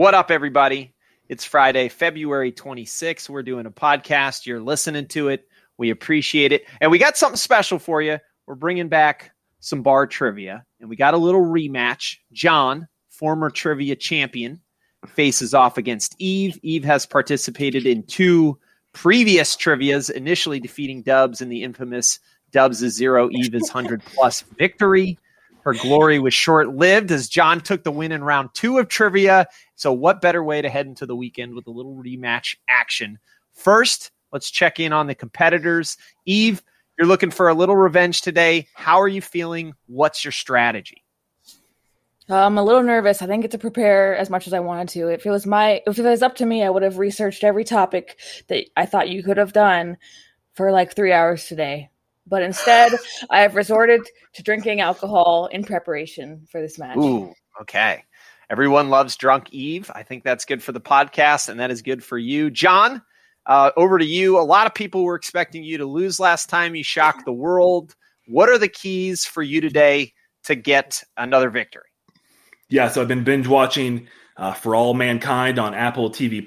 What up, everybody? It's Friday, February 26th. We're doing a podcast. You're listening to it. We appreciate it. And we got something special for you. We're bringing back some bar trivia, and we got a little rematch. John, former trivia champion, faces off against Eve. Eve has participated in 2 previous trivias, initially defeating Dubs in the infamous Dubs is 0, Eve is 100+ victory. Her glory was short-lived as John took the win in round 2 of trivia. So what better way to head into the weekend with a little rematch action? First, let's check in on the competitors. Eve, you're looking for a little revenge today. How are you feeling? What's your strategy? I'm a little nervous. I didn't get to prepare as much as I wanted to. If it was up to me, I would have researched every topic that I thought you could have done for like 3 hours today. But instead, I have resorted to drinking alcohol in preparation for this match. Ooh, okay. Everyone loves Drunk Eve. I think that's good for the podcast, and that is good for you. John, over to you. A lot of people were expecting you to lose last time. You shocked the world. What are the keys for you today to get another victory? Yeah, so I've been binge watching For All Mankind on Apple TV+.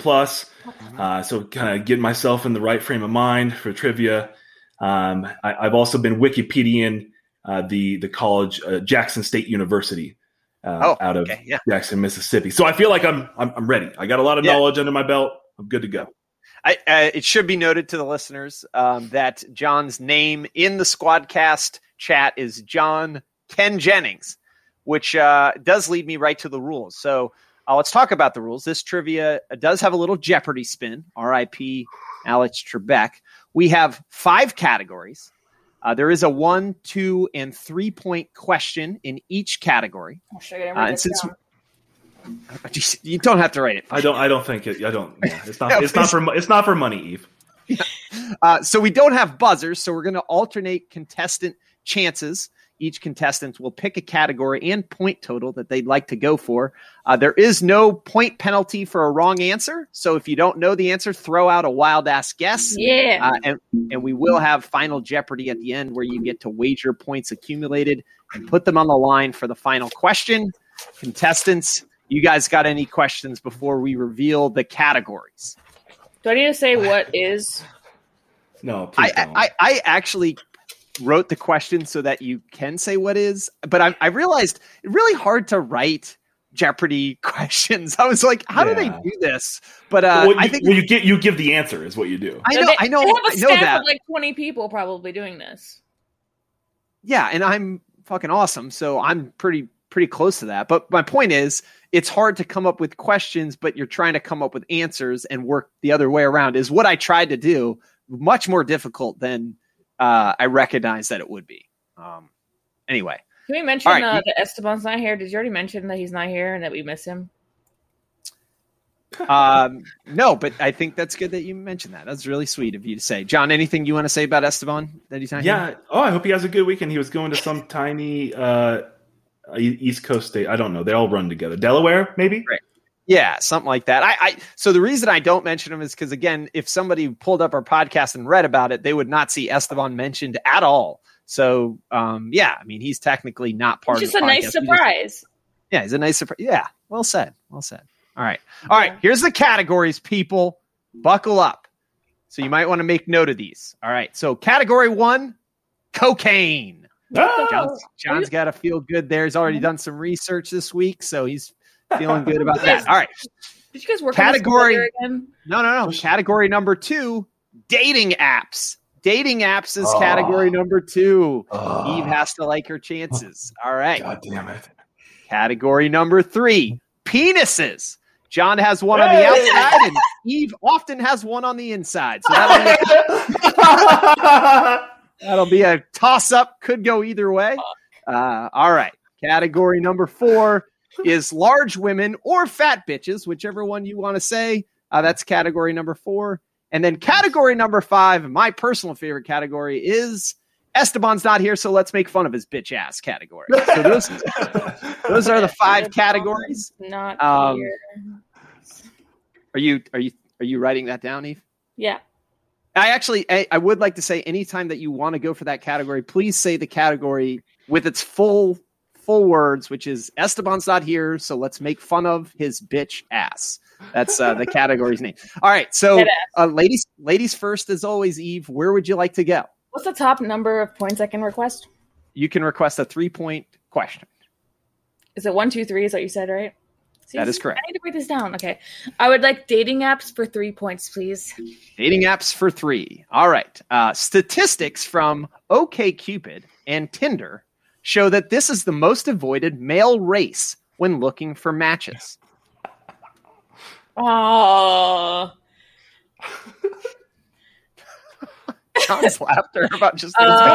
So kind of getting myself in the right frame of mind for trivia. I've also been Wikipediaing the college, Jackson State University, out of Jackson, Mississippi. So I feel like I'm ready. I got a lot of knowledge under my belt. I'm good to go. It should be noted to the listeners that John's name in the Squadcast chat is John Ken Jennings, which does lead me right to the rules. So let's talk about the rules. This trivia does have a little Jeopardy spin, RIP Alex Trebek. We have 5 categories. There is a 1, 2, and 3 point question in each category. I'll show you. And since you don't have to write it. I don't think it. I don't. Yeah, it's not for money, Eve. Yeah. So we don't have buzzers. So we're going to alternate contestant chances. Each contestant will pick a category and point total that they'd like to go for. There is no point penalty for a wrong answer. So if you don't know the answer, throw out a wild-ass guess. Yeah. And we will have Final Jeopardy at the end where you get to wager points accumulated and put them on the line for the final question. Contestants, you guys got any questions before we reveal the categories? Do I need to say what is? No, please don't. I actually wrote the question so that you can say what is, but I realized it's really hard to write Jeopardy questions. I was like, how do they do this? But I think you give the answer is what you do. I know. They have a staff that. of like 20 people probably doing this. Yeah, and I'm fucking awesome, so I'm pretty close to that. But my point is, it's hard to come up with questions, but you're trying to come up with answers and work the other way around. Is what I tried to do. Much more difficult than I recognize that it would be. Anyway. Can we mention that Esteban's not here? Did you already mention that he's not here and that we miss him? No, but I think that's good that you mentioned that. That's really sweet of you to say. John, anything you want to say about Esteban that he's not here? Yeah. Oh, I hope he has a good weekend. He was going to some tiny East Coast state. I don't know. They all run together. Delaware, maybe? Right. Yeah, something like that. So the reason I don't mention him is because, again, if somebody pulled up our podcast and read about it, they would not see Esteban mentioned at all. So, he's technically not part of the podcast. Just a nice surprise. He's a nice surprise. Yeah, well said. All right. Here's the categories, people. Buckle up. So you might want to make note of these. All right. So category 1, cocaine. John's got to feel good there. He's already done some research this week, so he's feeling good about that. All right. Did you guys work on this again? No. Category number 2, dating apps. Dating apps is category number 2. Eve has to like her chances. All right. God damn it. Category number 3, penises. John has one on the outside, and Eve often has one on the inside. So that'll be a toss-up. Could go either way. All right. Category number 4 is large women or fat bitches, whichever one you want to say. That's category number 4. And then category number 5, my personal favorite category, is Esteban's not here, so let's make fun of his bitch ass category. So those are the 5 categories. Not here. Are you writing that down, Eve? Yeah. I would like to say anytime that you want to go for that category, please say the category with its full full words, which is Esteban's not here, so let's make fun of his bitch ass. That's the category's name. All right, so ladies first, as always. Eve, where would you like to go? What's the top number of points I can request? You can request a 3-point question. Is it 1, 2, 3? Is what you said, right? See, that is correct. I need to write this down. Okay. I would like dating apps for 3 points, please. Dating apps for 3. All right. Statistics from OkCupid and Tinder show that this is the most avoided male race when looking for matches. Oh. John's laughter about just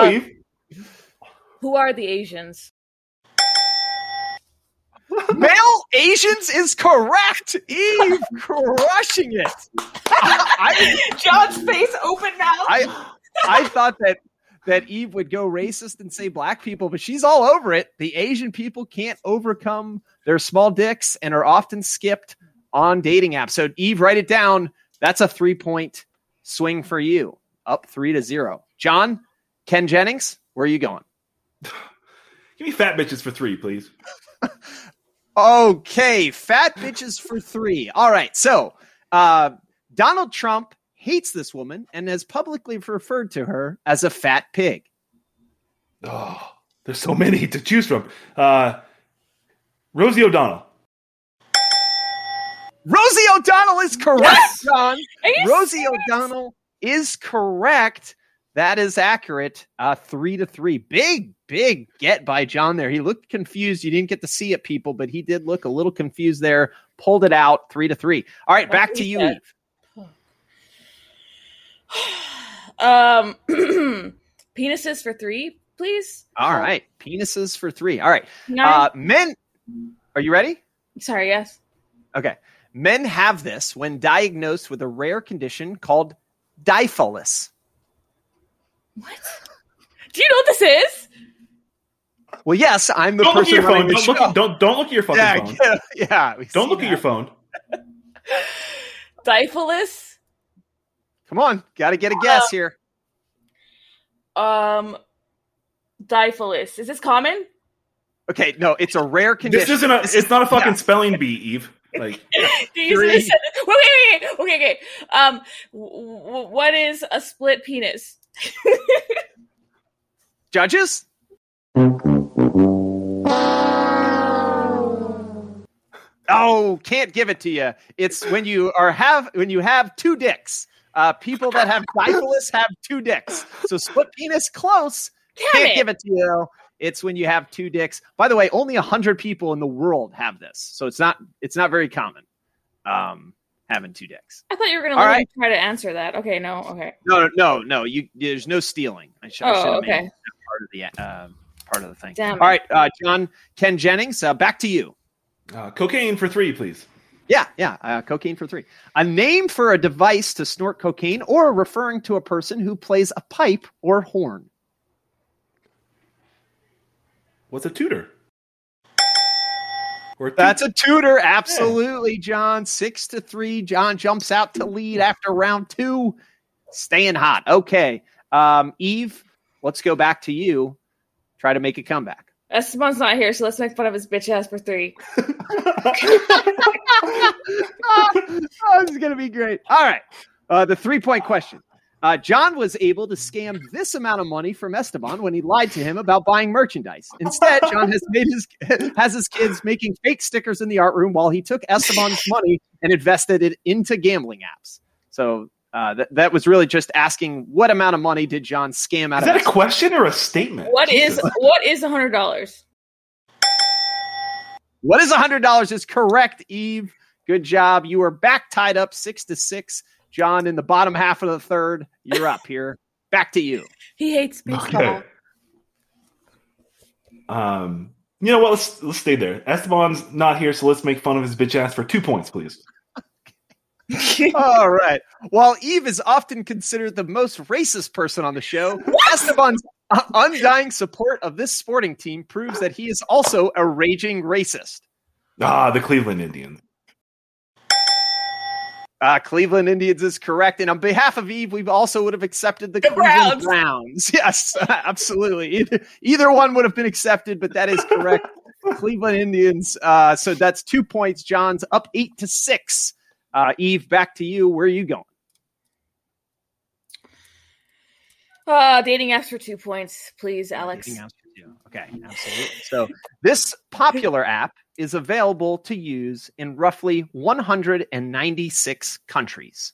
who are the Asians? Male Asians is correct. Eve crushing it. John's face open now. I thought that Eve would go racist and say black people, but she's all over it. The Asian people can't overcome their small dicks and are often skipped on dating apps. So Eve, write it down. That's a 3-point swing for you. Up 3-0. John, Ken Jennings, where are you going? Give me fat bitches for 3, please. Okay, fat bitches for 3. All right, so Donald Trump hates this woman and has publicly referred to her as a fat pig. Oh, there's so many to choose from. Rosie O'Donnell. Rosie O'Donnell is correct, yes! John. Rosie serious? O'Donnell is correct. That is accurate. 3-3. Big get by John there. He looked confused. You didn't get to see it, people, but he did look a little confused there. Pulled it out. 3-3. All right, back to you, Eve. Penises for 3, please. All right, penises for 3. All right, men. Are you ready? Sorry, yes. Okay. Men have this when diagnosed with a rare condition called diphilus. What? Do you know what this is? Well, yes, I'm the don't person running the show. Don't look at your fucking phone. Yeah. Don't look at your phone. Diphilus? Come on, got to get a guess here. Diphilus. Is this common? Okay, no, it's a rare condition. This isn't it's not a fucking spelling bee, Eve. Like, wait. Okay. What is a split penis? Judges? Oh, can't give it to you. It's when you have 2 dicks. People that have diphilus have 2 dicks. So split penis, close. Can't give it to you. It's when you have 2 dicks. By the way, only 100 people in the world have this, so it's not very common. Having 2 dicks. I thought you were going to let me try to answer that. Okay, no, okay. No. There's no stealing. I should have okay. made that part of the thing. Damn All right, John, Ken Jennings, back to you. Cocaine for 3, please. Yeah. Cocaine for 3. A name for a device to snort cocaine, or referring to a person who plays a pipe or horn. What's a tutor? That's a tutor, absolutely, John. 6-3. John jumps out to lead after round 2. Staying hot. Okay. Eve, let's go back to you. Try to make a comeback. Esteban's not here, so let's make fun of his bitch ass for 3. This is going to be great. All right. The 3-point question. John was able to scam this amount of money from Esteban when he lied to him about buying merchandise. Instead, John has his kids making fake stickers in the art room while he took Esteban's money and invested it into gambling apps. So that was really just asking what amount of money did John scam out of. Is that a question or a statement? What is $100? What is $100 is correct, Eve. Good job. You are back tied up 6-6. John, in the bottom half of the third, you're up here. Back to you. He hates baseball. Okay. You know what? Let's stay there. Esteban's not here, so let's make fun of his bitch ass for 2 points, please. All right. While Eve is often considered the most racist person on the show, Esteban's undying support of this sporting team proves that he is also a raging racist. The Cleveland Indians. Cleveland Indians is correct. And on behalf of Eve, we also would have accepted the Cleveland Browns. Yes, absolutely. Either one would have been accepted, but that is correct. Cleveland Indians. So that's 2 points. John's up 8-6. Eve, back to you. Where are you going? Dating apps for 2 points, please, Alex. Dating apps for 2. Okay, absolutely. So this popular app is available to use in roughly 196 countries.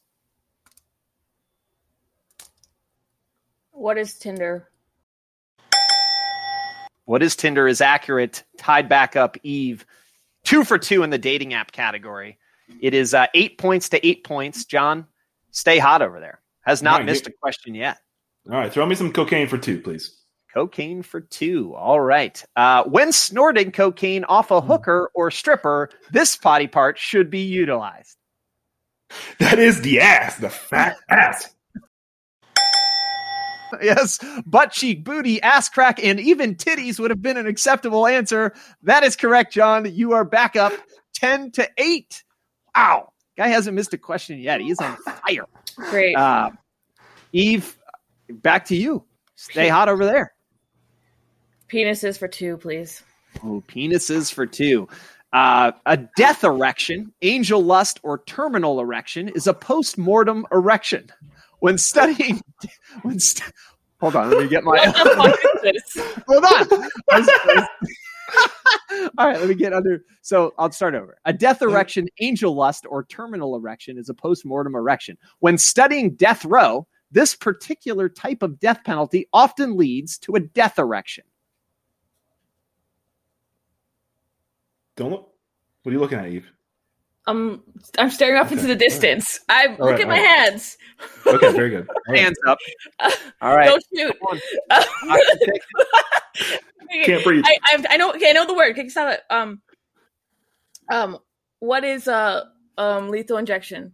What is Tinder? What is Tinder is accurate. Tied back up, Eve. 2 for 2 in the dating app category. It is 8 points to 8 points. John, stay hot over there. Has not missed a question yet. All right, throw me some cocaine for 2, please. Cocaine for 2. All right. When snorting cocaine off a hooker or stripper, this body part should be utilized. That is the ass, the fat ass. Yes, butt cheek, booty, ass crack, and even titties would have been an acceptable answer. That is correct, John. You are back up 10-8. Wow. Guy hasn't missed a question yet. He is on fire. Great. Eve, back to you. Stay hot over there. Penises for 2, please. Oh, penises for 2. A death erection, angel lust, or terminal erection is a post-mortem erection. When studying, hold on, let me get my. Hold on. All right, let me get under. So I'll start over. A death erection, angel lust, or terminal erection is a post-mortem erection. When studying death row, this particular type of death penalty often leads to a death erection. Don't look. What are you looking at, Eve? I'm staring off into the distance. Look at my hands. Okay, very good. Hands up. All right. Don't shoot. Can't breathe. I know. Okay, I know the word. Okay, stop it. What is lethal injection?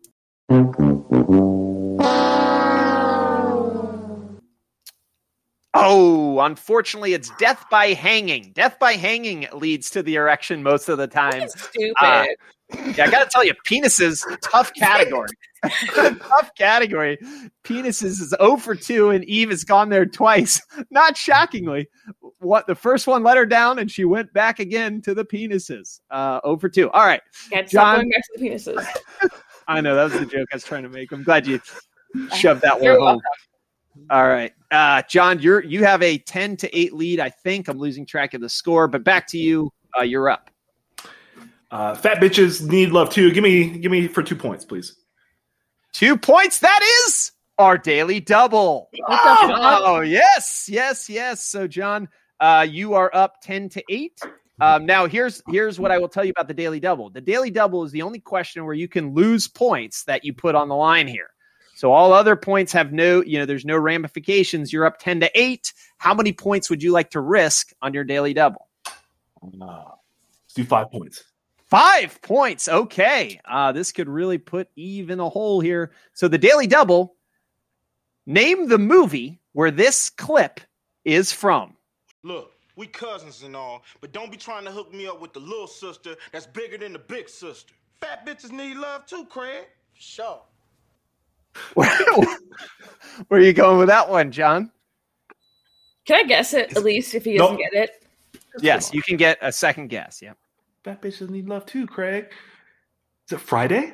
Oh, unfortunately, it's death by hanging. Death by hanging leads to the erection most of the time. Stupid. Yeah, I got to tell you, penises, tough category. Tough category. Penises is 0 for 2, and Eve has gone there twice. Not shockingly. The first one let her down, and she went back again to the penises. 0 for 2. All right. John, going back to the penises. I know, that was the joke I was trying to make. I'm glad you shoved that one home. All right. John, you have a 10-8 lead, I think. I'm losing track of the score, but back to you. You're up. Fat bitches need love too. Give me for 2 points, please. 2 points. That is our daily double. Oh, yes. So, John, you are up 10-8. Now, here's what I will tell you about the daily double. The daily double is the only question where you can lose points that you put on the line here. So all other points have there's no ramifications. You're up 10-8. How many points would you like to risk on your daily double? Let's do 5 points. 5 points. Okay. This could really put Eve in a hole here. So the daily double, name the movie where this clip is from. Look, we cousins and all, but don't be trying to hook me up with the little sister that's bigger than the big sister. Fat bitches need love too, Craig. For sure. Where are you going with that one, John? Can I guess it, at least, if he doesn't get it? Yes, you can get a second guess, yeah. Fat bitches need love too, Craig. Is it Friday?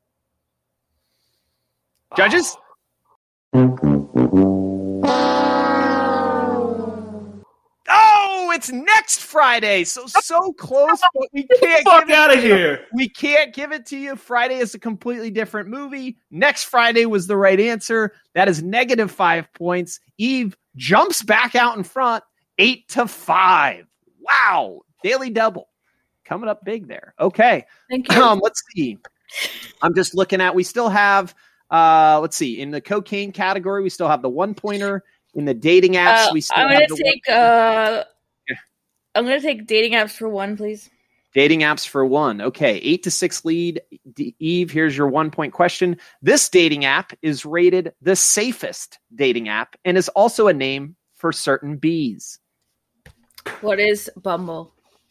Judges? Oh, it's next Friday. So close, but we can't get out of here. We can't give it to you. Friday is a completely different movie. Next Friday was the right answer. That is -5 points. Eve jumps back out in front, 8-5. Wow. Daily double. Coming up big there. Okay. Thank you. Let's see. I'm just looking at, we still have, let's see, in the cocaine category, we still have the 1-pointer. In the dating apps, we still I'm have I'm going to take dating apps for 1, please. Dating apps for 1. Okay. 8-6 lead. Eve, here's your 1-point question. This dating app is rated the safest dating app and is also a name for certain bees. What is Bumble?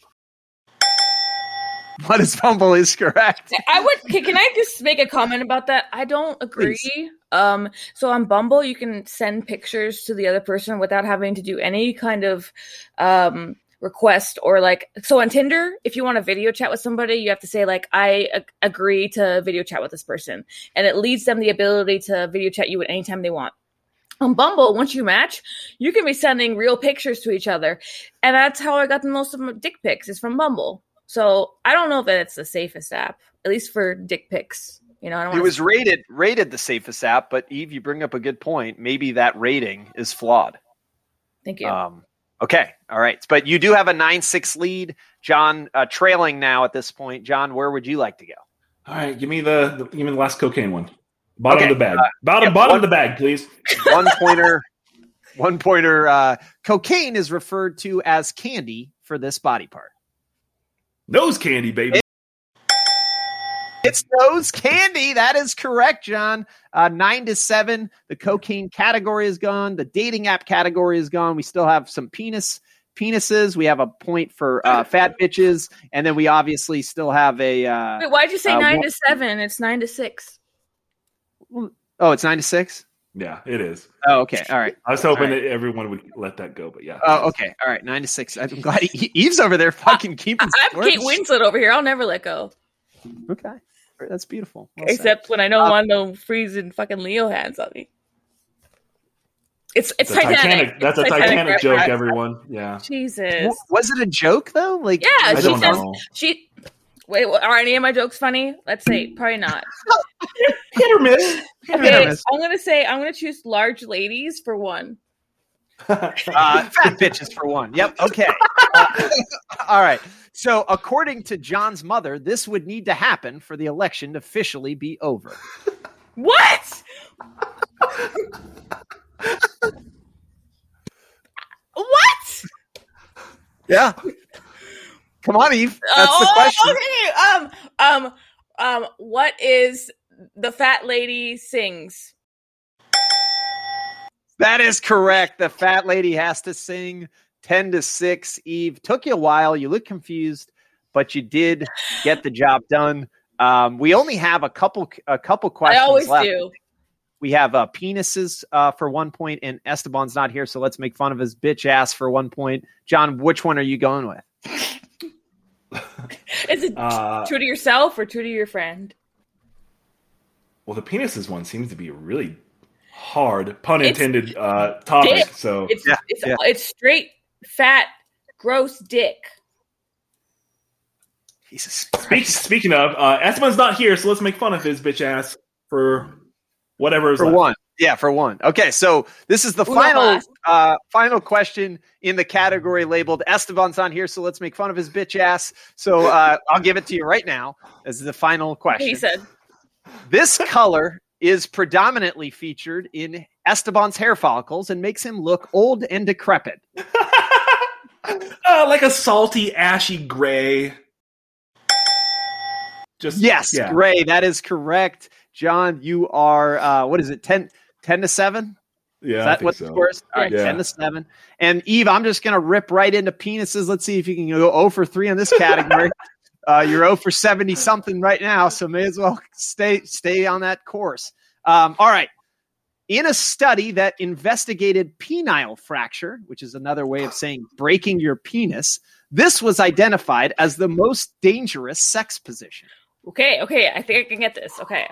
What is Bumble is correct. Can I just make a comment about that? I don't agree. Please. So on Bumble, you can send pictures to the other person without having to do any kind of request or like, so on Tinder, if you want to video chat with somebody, you have to say like, I agree to video chat with this person. And it leads them the ability to video chat you at any time they want. On Bumble, once you match, you can be sending real pictures to each other. And that's how I got the most of my dick pics is from Bumble. So I don't know that it's the safest app, at least for dick pics. You know, I don't it was rated the safest app, but Eve, you bring up a good point. Maybe that rating is flawed. Thank you. Okay. All right. But you do have a 9-6 lead. John, trailing now at this point. John, where would you like to go? All right. Give me the last cocaine one. Bottom of the bag. Bottom of the bag, please. 1 pointer. 1 pointer. Cocaine is referred to as candy for this body part. Nose candy, baby. It's nose candy. That is correct, John. 9-7. The cocaine category is gone. The dating app category is gone. We still have some penises. We have a point for fat bitches, and then we obviously still have a. Wait, why'd you say 9-7? It's 9-6. Oh, it's 9-6. Yeah, it is. Oh, okay. All right. I was hoping that everyone would let that go, but yeah. Oh, okay. All right. 9-6. I'm glad Eve's over there fucking keeping. I'm Kate Winslet over here. I'll never let go. Okay. That's beautiful. Well Except when I don't want no freezing fucking Leo hands on me. It's Titanic. That's a Titanic joke, everyone. Yeah. Jesus. Was it a joke though? Like, yeah, she says she. Wait, are any of my jokes funny? Let's say probably not. Hit or miss. Okay, I'm gonna choose large ladies for one. Fat bitches for one. Yep. Okay. All right. So, according to John's mother, this would need to happen for the election to officially be over. What? What? Yeah. Come on, Eve. That's the question. Okay. What is the fat lady sings? That is correct. The fat lady has to sing 10-6. Eve, took you a while. You look confused, but you did get the job done. We only have a couple questions. I always left. do. We have penises for 1 point, and Esteban's not here, so let's make fun of his bitch ass for 1 point. John, which one are you going with? Is it true to yourself or true to your friend? Well, the penises one seems to be a really hard, pun intended, topic. Dick. So it's straight, fat, gross dick. Jesus. Speaking of, Esteban's not here, so let's make fun of his bitch ass for whatever is for left. one. Yeah, for one. Okay, so this is the final question in the category labeled Esteban's on here, so let's make fun of his bitch ass. So I'll give it to you right now as the final question. He said, this color is predominantly featured in Esteban's hair follicles and makes him look old and decrepit. Like a salty, ashy gray. Gray. That is correct. John, you are, what is it, 10-7? Yeah, is that what the score is? All right, 10-7. And Eve, I'm just going to rip right into penises. Let's see if you can go 0 for 3 on this category. You're 0 for 70 something right now, so may as well stay on that course. All right. In a study that investigated penile fracture, which is another way of saying breaking your penis, this was identified as the most dangerous sex position. Okay, I think I can get this. Okay.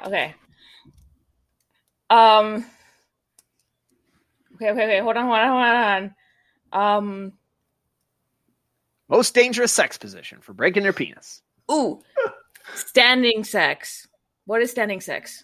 Okay, hold on. Most dangerous sex position for breaking your penis. Ooh, standing sex. What is standing sex?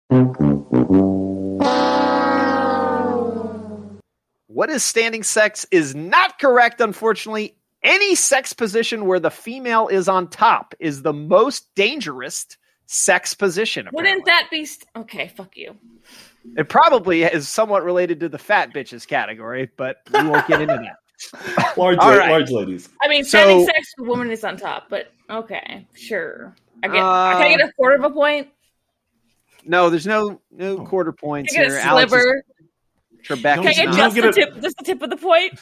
What is standing sex is not correct, unfortunately. Any sex position where the female is on top is the most dangerous sex position. Apparently. Wouldn't that be... Okay, fuck you. It probably is somewhat related to the fat bitches category, but we won't get into that. Large ladies. I mean, standing sex, the woman is on top, but okay, sure. Can I get a quarter of a point? No, there's no quarter points here. Can I get a sliver? Rebecca, can I get just the tip of the point?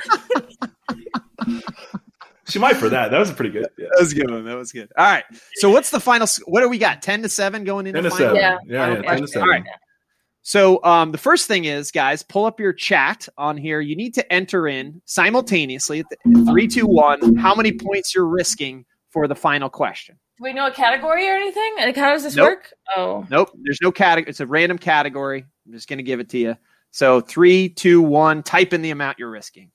She might for that. That was pretty good. Yeah. That was a good one. That was good. All right. So what's the final? What do we got? 10-7 going into the final? 10-7. Yeah, 10-7. All right. So the first thing is, guys, pull up your chat on here. You need to enter in simultaneously at 3, 2, 1, how many points you're risking for the final question. Do we know a category or anything? And how does this Nope. work? Oh, Nope. There's no category. It's a random category. I'm just going to give it to you. So 3, 2, 1, type in the amount you're risking.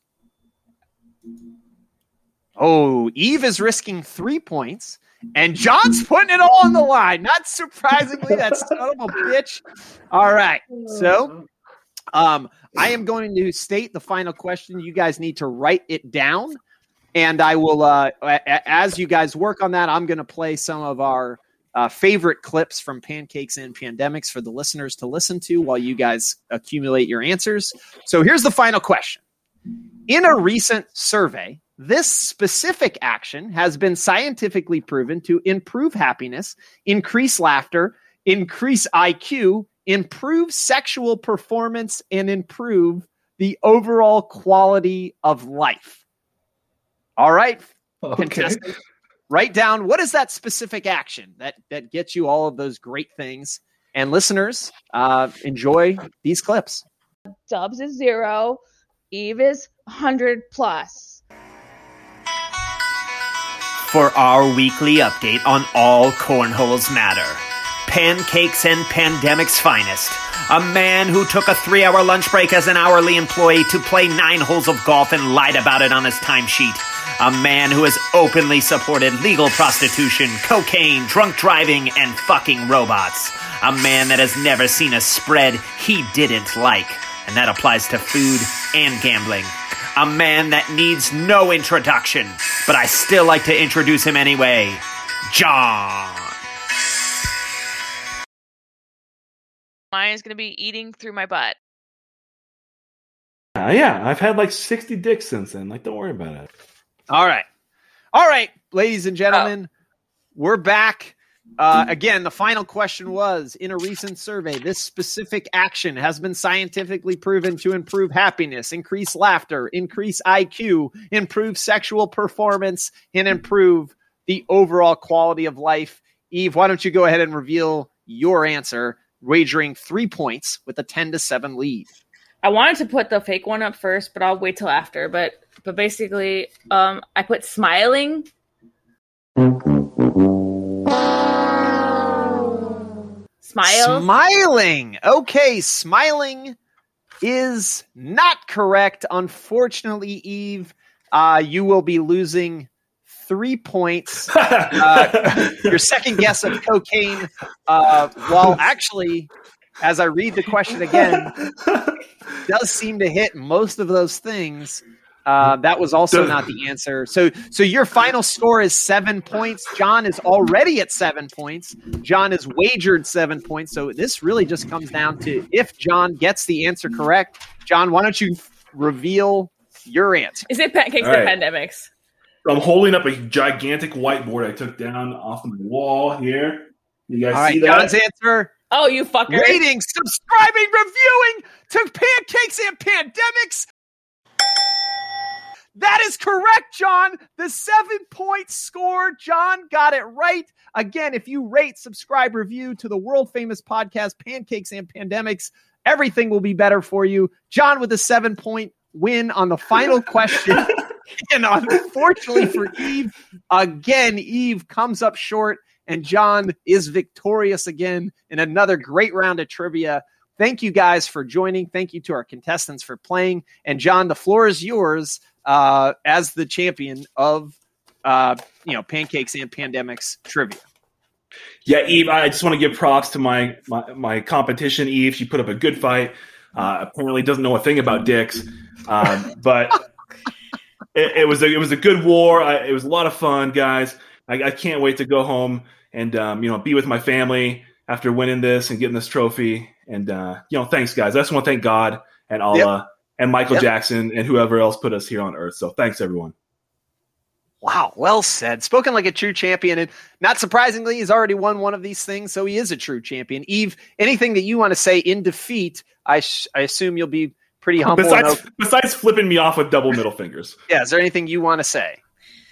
Oh, Eve is risking 3 points, and John's putting it all on the line. Not surprisingly, that son of a bitch. All right. So I am going to state the final question. You guys need to write it down. And I will, as you guys work on that, I'm going to play some of our favorite clips from Pancakes and Pandemics for the listeners to listen to while you guys accumulate your answers. So here's the final question. In a recent survey, this specific action has been scientifically proven to improve happiness, increase laughter, increase IQ, improve sexual performance, and improve the overall quality of life. All right, contestant, write down what is that specific action that gets you all of those great things. And listeners, enjoy these clips. Dubs is 0. Eve is 100 plus. For our weekly update on all cornholes matter, Pancakes and Pandemic's finest, a man who took a 3-hour lunch break as an hourly employee to play 9 holes of golf and lied about it on his timesheet. A man who has openly supported legal prostitution, cocaine, drunk driving, and fucking robots. A man that has never seen a spread he didn't like. And that applies to food and gambling. A man that needs no introduction, but I still like to introduce him anyway. John. Mine is going to be eating through my butt. Yeah, I've had like 60 dicks since then. Like, don't worry about it. All right, ladies and gentlemen, we're back. Again, the final question was, in a recent survey, this specific action has been scientifically proven to improve happiness, increase laughter, increase IQ, improve sexual performance, and improve the overall quality of life. Eve, why don't you go ahead and reveal your answer, wagering 3 points with a 10-7 lead. I wanted to put the fake one up first, but I'll wait till after. But basically, I put smiling. Smiling. Okay, smiling is not correct. Unfortunately, Eve, you will be losing 3 points. Your second guess of cocaine, while actually, as I read the question again, does seem to hit most of those things. That was also not the answer. So your final score is 7 points. John is already at 7 points. John has wagered 7 points. So this really just comes down to if John gets the answer correct. John, why don't you reveal your answer? Is it Pancakes and Pandemics? I'm holding up a gigantic whiteboard I took down off of my wall here. You guys see that? John's answer. Oh, you fucker. Rating, subscribing, reviewing to Pancakes and Pandemics. That is correct, John. The 7-point score. John got it right. Again, if you rate, subscribe, review to the world-famous podcast, Pancakes and Pandemics, everything will be better for you. John with a 7-point win on the final question. And unfortunately for Eve, again, Eve comes up short, and John is victorious again in another great round of trivia. Thank you guys for joining. Thank you to our contestants for playing. And John, the floor is yours as the champion of Pancakes and Pandemics trivia. Yeah, Eve, I just want to give props to my competition, Eve. She put up a good fight. Apparently doesn't know a thing about dicks. But it was a good war. It was a lot of fun, guys. I can't wait to go home and be with my family after winning this and getting this trophy. And thanks, guys. I just want to thank God and Allah and Michael Jackson and whoever else put us here on Earth. So thanks, everyone. Wow, well said. Spoken like a true champion. And not surprisingly, he's already won one of these things, so he is a true champion. Eve, anything that you want to say in defeat, I assume you'll be pretty humble. Besides flipping me off with double middle fingers. Yeah, is there anything you want to say?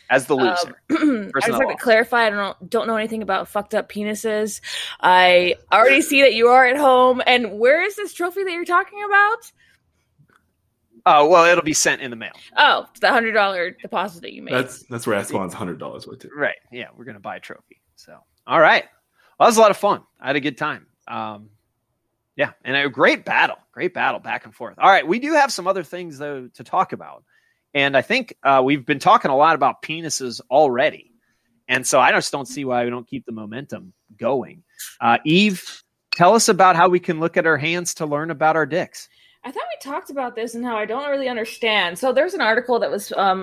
as the loser. I just like to clarify, I don't know anything about fucked up penises. I already see that you are at home. And where is this trophy that you're talking about? Oh, well, it'll be sent in the mail. Oh, it's the $100 deposit that you made. That's where Ascalon's $100 went to. Right. Yeah, we're gonna buy a trophy. So, all right. Well, that was a lot of fun. I had a good time. Yeah, and a great battle back and forth. All right, we do have some other things though to talk about, and I think we've been talking a lot about penises already, and so I just don't see why we don't keep the momentum going. Eve, tell us about how we can look at our hands to learn about our dicks. I thought we talked about this and how I don't really understand. So there's an article that was, it was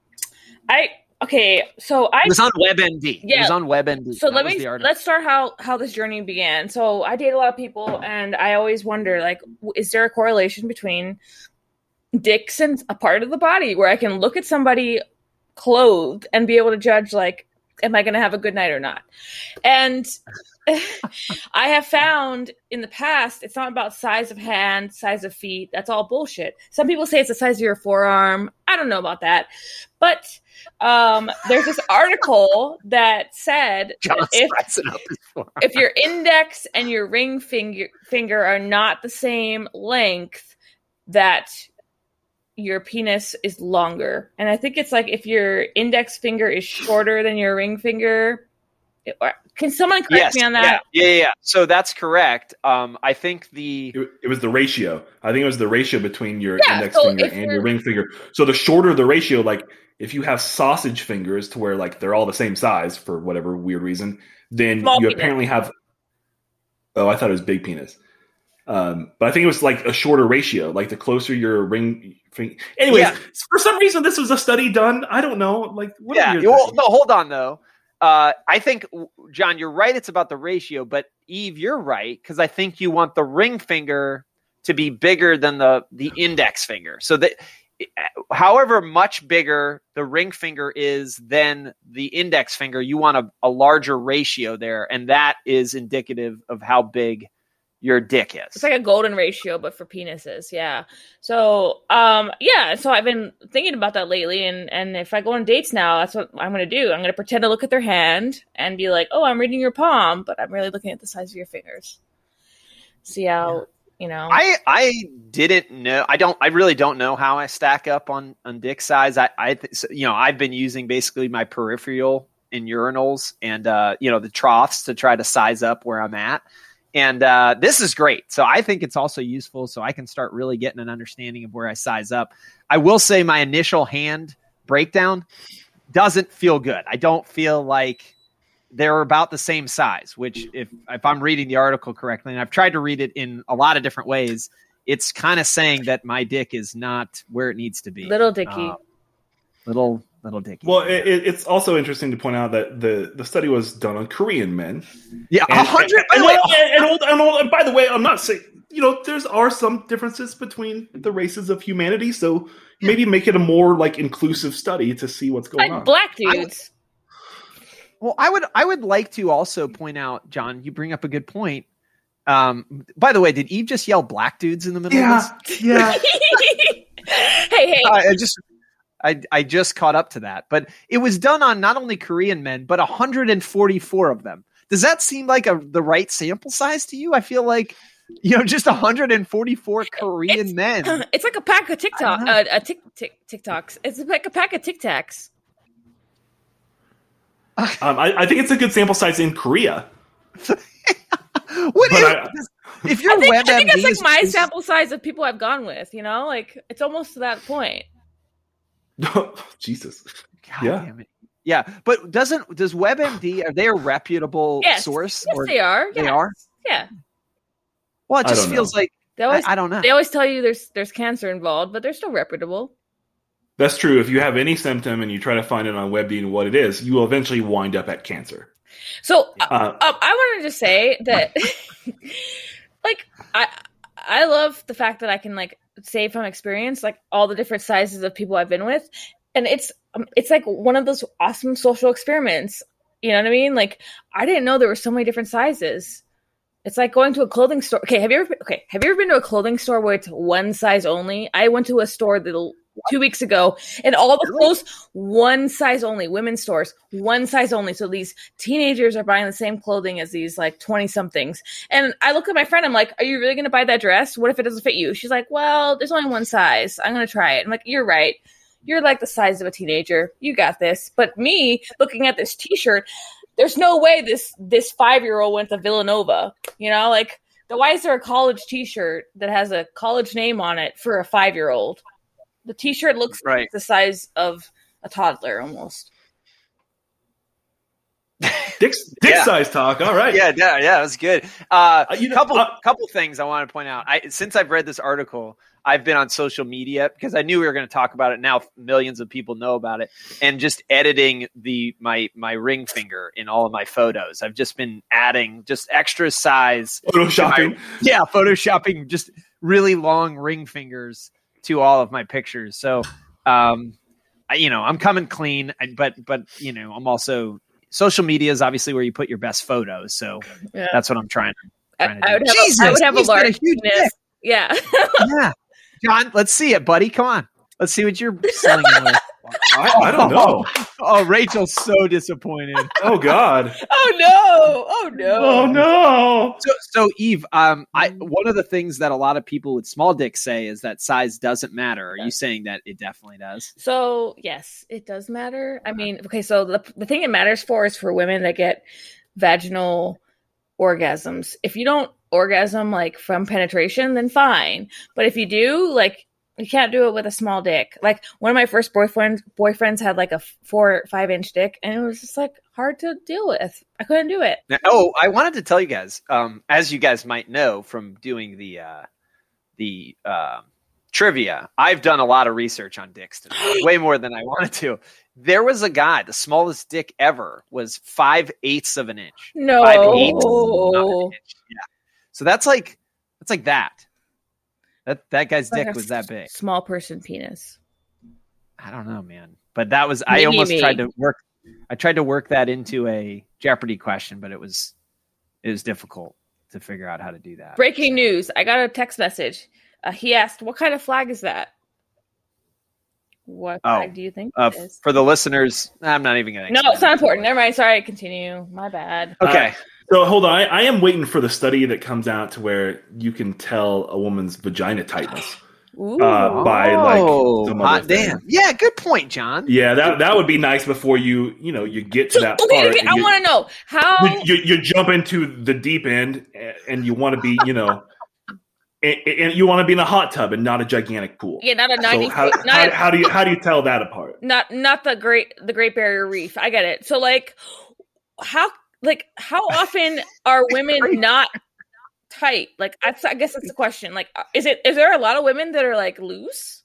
on WebMD. Yeah. It was on WebMD. So let's start how this journey began. So I date a lot of people, and I always wonder, like, is there a correlation between dicks and a part of the body where I can look at somebody clothed and be able to judge, like, am I going to have a good night or not? And I have found in the past, it's not about size of hand, size of feet. That's all bullshit. Some people say it's the size of your forearm. I don't know about that. But there's this article that said if your index and your ring finger are not the same length, that your penis is longer. And I think it's like if your index finger is shorter than your ring finger. Can someone correct me on that? Yeah. So that's correct. I think it was the ratio. I think it was the ratio between your index finger and your ring finger. So the shorter the ratio, like if you have sausage fingers to where like they're all the same size for whatever weird reason, then small you penis. Apparently have. Oh, I thought it was big penis. But I think it was like a shorter ratio. Like the closer your ring finger. Anyways, for some reason this was a study done. I don't know. Like hold on though. I think, John, you're right. It's about the ratio, but Eve, you're right. Cause I think you want the ring finger to be bigger than the index finger. So that however much bigger the ring finger is than the index finger, you want a larger ratio there. And that is indicative of how big your dick is. It's like a golden ratio, but for penises. Yeah. So, so I've been thinking about that lately. And if I go on dates now, that's what I'm going to do. I'm going to pretend to look at their hand and be like, oh, I'm reading your palm, but I'm really looking at the size of your fingers. See how, I didn't know. I really don't know how I stack up on dick size. I've been using basically my peripheral in urinals and, the troughs to try to size up where I'm at. And this is great. So I think it's also useful so I can start really getting an understanding of where I size up. I will say my initial hand breakdown doesn't feel good. I don't feel like they're about the same size, which if I'm reading the article correctly, and I've tried to read it in a lot of different ways, it's kind of saying that my dick is not where it needs to be. Little dicky. Little dicky. Well, it's also interesting to point out that the study was done on Korean men. Yeah, 100. And by the way, I'm not saying there are some differences between the races of humanity, so maybe make it a more like inclusive study to see what's going on. Black dudes. I would like to also point out, John, you bring up a good point. By the way, did Eve just yell black dudes in the middle of this? Yeah. Hey. I just caught up to that, but it was done on not only Korean men, but 144 of them. Does that seem like the right sample size to you? I feel like, just 144 Korean men. It's like a pack of TikToks. It's like a pack of Tic Tacs. I think it's a good sample size in Korea. If you're I think it's like my sample size of people I've gone with, like it's almost to that point. Jesus. God damn it. Yeah, but does WebMD, are they a reputable source? Yes, they are. They are? Yeah. Well, it just feels like I don't know. They always tell you there's cancer involved, but they're still reputable. That's true. If you have any symptom and you try to find it on WebMD and what it is, you will eventually wind up at cancer. So I wanted to say that, like, I love the fact that I can like say from experience, like all the different sizes of people I've been with, and it's like one of those awesome social experiments. You know what I mean? Like I didn't know there were so many different sizes. It's like going to a clothing store. Have you ever been to a clothing store where it's one size only? I went to a store 2 weeks ago, and all the clothes, one size only, women's stores, one size only. So these teenagers are buying the same clothing as these like 20-somethings. And I look at my friend, I'm like, are you really going to buy that dress? What if it doesn't fit you? She's like, well, there's only one size. I'm going to try it. I'm like, you're right. You're like the size of a teenager. You got this. But me looking at this t-shirt, there's no way this 5-year-old went to Villanova. You know, like, why is there a college t-shirt that has a college name on it for a 5-year-old? The t-shirt looks like the size of a toddler almost. Dick size talk. All right. Yeah, that was good. Couple things I want to point out. Since I've read this article, I've been on social media because I knew we were going to talk about it. Now millions of people know about it, and just editing my ring finger in all of my photos. I've just been adding just extra size photoshopping. Photoshopping just really long ring fingers to all of my pictures. So, I'm coming clean, but I'm also, social media is obviously where you put your best photos. So that's what I'm trying to do. I would have a large penis. Yeah. Yeah. John, let's see it, buddy. Come on. Let's see what you're selling with. I don't know. Oh, Rachel's so disappointed. Oh God. Oh no. So Eve, one of the things that a lot of people with small dicks say is that size doesn't matter. Are you saying that it definitely does? So yes, it does matter. I mean, okay, so the thing it matters for is for women that get vaginal orgasms. If you don't orgasm like from penetration, then fine. But if you do, like, you can't do it with a small dick. Like, one of my first boyfriends had like a 4 or 5 inch dick, and it was just like hard to deal with. I couldn't do it. Now, I wanted to tell you guys, as you guys might know from doing the trivia, I've done a lot of research on dicks today, way more than I wanted to. There was a guy, the smallest dick ever was 5/8 of an inch. No. 5/8 of an inch. Yeah. So that's like that. That guy's dick was that big. Small person penis. I don't know, man. But that was, I almost tried to work that into a Jeopardy question, but it was difficult to figure out how to do that. Breaking news. I got a text message. He asked, what kind of flag is that? What flag do you think it is? For the listeners, I'm not even going to. No, it's not important. Never mind. Sorry, continue. My bad. Okay. So hold on. I am waiting for the study that comes out to where you can tell a woman's vagina tightness by like some hot damn. Yeah, good point, John. Yeah, that would be nice before you get to that part. Okay, I want to know how you jump into the deep end and you want to be, and you want to be in a hot tub and not a gigantic pool. Yeah, not a 90. So how do you tell that apart? Not the Great Barrier Reef. I get it. So how often are women not tight? Like, I guess that's the question. Like, is there a lot of women that are like loose?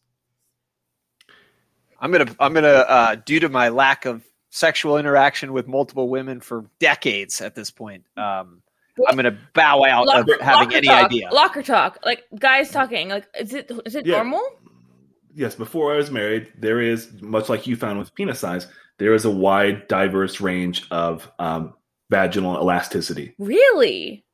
I'm gonna due to my lack of sexual interaction with multiple women for decades at this point, I'm gonna bow out of having any idea. Locker talk, like guys talking. Like, is it normal? Yes. Before I was married, there is, much like you found with penis size, there is a wide, diverse range of vaginal elasticity. Really?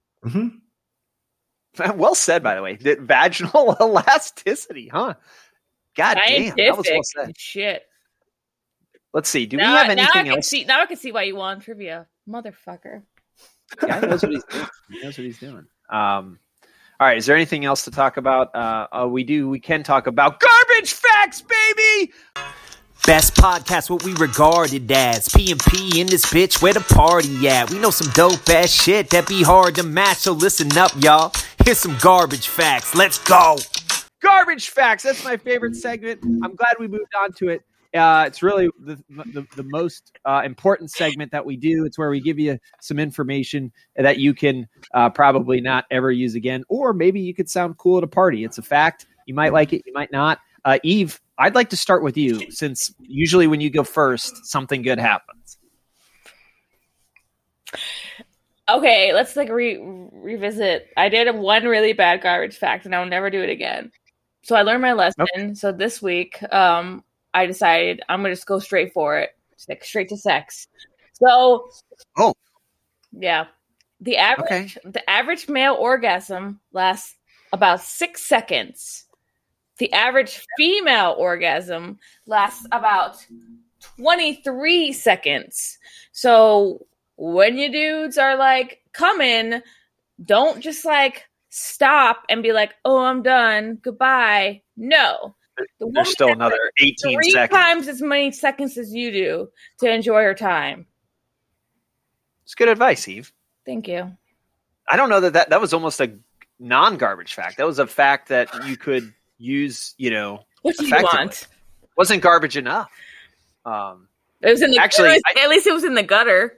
Mm-hmm. Well said, by the way. Vaginal elasticity, huh? God damn, that was well said. Shit. Let's see. Do we have anything else? Now I can see why you want trivia, motherfucker. Yeah, he knows what he's doing. He knows what he's doing. All right. Is there anything else to talk about? We can talk about garbage facts, baby. Best podcast, what we regarded as P&P in this bitch, where the party at? We know some dope ass shit that be hard to match, so listen up, y'all. Here's some garbage facts. Let's go. Garbage facts. That's my favorite segment. I'm glad we moved on to it. It's really the most important segment that we do. It's where we give you some information that you can probably not ever use again, or maybe you could sound cool at a party. It's a fact. You might like it. You might not. Eve, I'd like to start with you, since usually when you go first, something good happens. Okay, let's revisit. I did one really bad garbage fact, and I'll never do it again. So I learned my lesson. Okay. So this week, I decided I'm going to just go straight for it, straight to sex. So, yeah, the average male orgasm lasts about 6 seconds. The average female orgasm lasts about 23 seconds. So when you dudes are like coming, don't just like stop and be like, oh, I'm done. Goodbye. No. There's still another 18 three seconds. times as many seconds as you do to enjoy her time. It's good advice, Eve. Thank you. I don't know that was almost a non-garbage fact. That was a fact that you could use, What do you effectively. want? Wasn't garbage enough. It was in the Actually, at least it was in the gutter.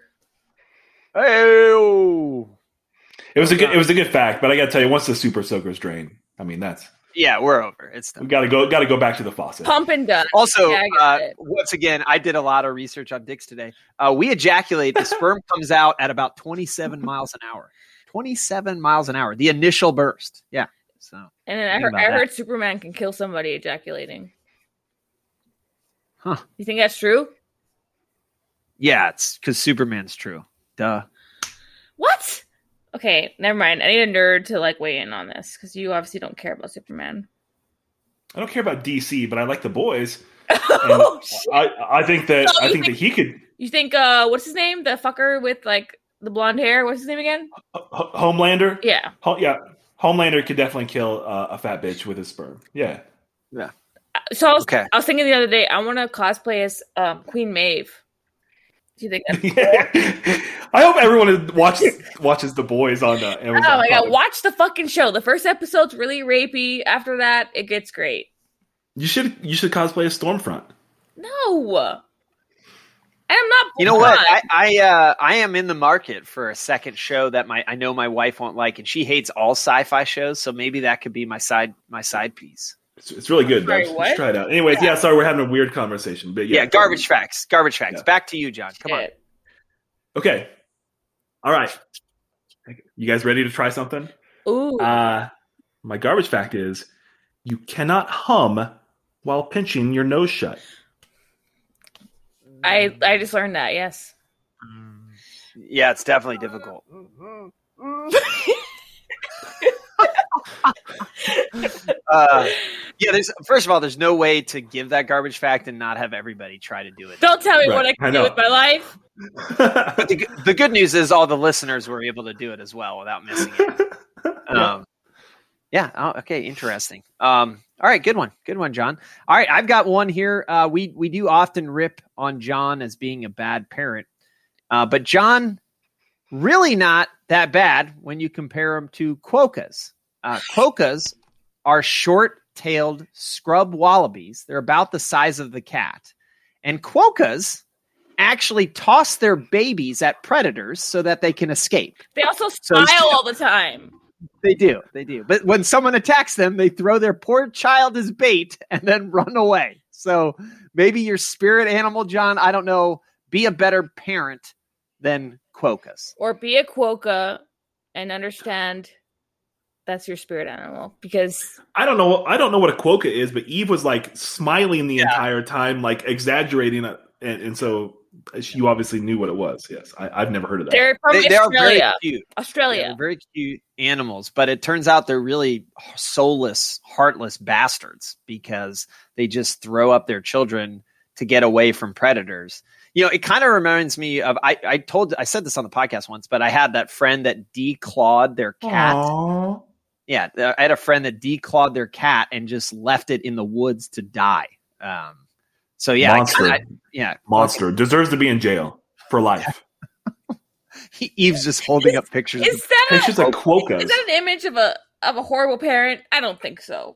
Oh, It was a good fact, but I got to tell you, once the super soakers drain, I mean yeah, we're over. It's done. we got to go back to the faucet. Pump and done. Also, Yeah, I got it. once again, I did a lot of research on dicks today. We ejaculate. The sperm comes out at about 27 miles an hour. 27 miles an hour. The initial burst. Yeah. So. And then Think I about heard Superman can kill somebody ejaculating. Huh. You think that's true? Yeah, it's because Superman's true. Duh. What? Okay, never mind. I need a nerd to like weigh in on this because you obviously don't care about Superman. I don't care about DC, but I like the boys. Oh, shit. I think that he could. You think what's his name? The fucker with like the blonde hair. What's his name again? Homelander. Yeah. Homelander could definitely kill a fat bitch with his sperm. Yeah. Yeah. So I was thinking the other day, I want to cosplay as Queen Maeve. Do you think that's cool? Yeah. I hope everyone watches The Boys on Amazon. Oh my god, Prime. watch the fucking show. The first episode's really rapey. After that, it gets great. You should cosplay as Stormfront. No. I'm not. You know what? I am in the market for a second show that I know my wife won't like, and she hates all sci-fi shows. So maybe that could be my side piece. It's really good. Sorry, though. what? Let's try it out. Anyways, yeah. Sorry, we're having a weird conversation, but Yeah, garbage facts. Yeah. Back to you, John. Come on. Shit. Okay. All right. You guys ready to try something? Ooh. My garbage fact is you cannot hum while pinching your nose shut. I just learned that. Yes. Yeah, it's definitely difficult. First of all, there's no way to give that garbage fact and not have everybody try to do it. Don't tell me Right, what I I can do know. with my life. But the good news is all the listeners were able to do it as well without missing it. Okay, interesting. All right, good one, John. All right, I've got one here. We do often rip on John as being a bad parent, but John really not that bad when you compare him to quokkas. Quokkas are short-tailed scrub wallabies. They're about the size of the cat, and quokkas actually toss their babies at predators so that they can escape. They also smile all the time. They do. But when someone attacks them, they throw their poor child as bait and then run away. So maybe your spirit animal, John, I don't know, be a better parent than quokkas. Or be a quokka and understand that's your spirit animal. Because I don't know what a quokka is, but Eve was like smiling the entire time, like exaggerating it, and so you obviously knew what it was. Yes, I've never heard of that. they're from They are very Australia. cute. Australia. Yeah, they're very cute animals, but it turns out they're really soulless, heartless bastards because they just throw up their children to get away from predators. You know, it kind of reminds me of I said this on the podcast once, but I had that friend that declawed their cat. Aww. Yeah, I had a friend that declawed their cat and just left it in the woods to die. So yeah, Monster deserves to be in jail for life. Eve's just holding up pictures. Is that Pictures of quokkas. is that an image of a horrible parent? I don't think so.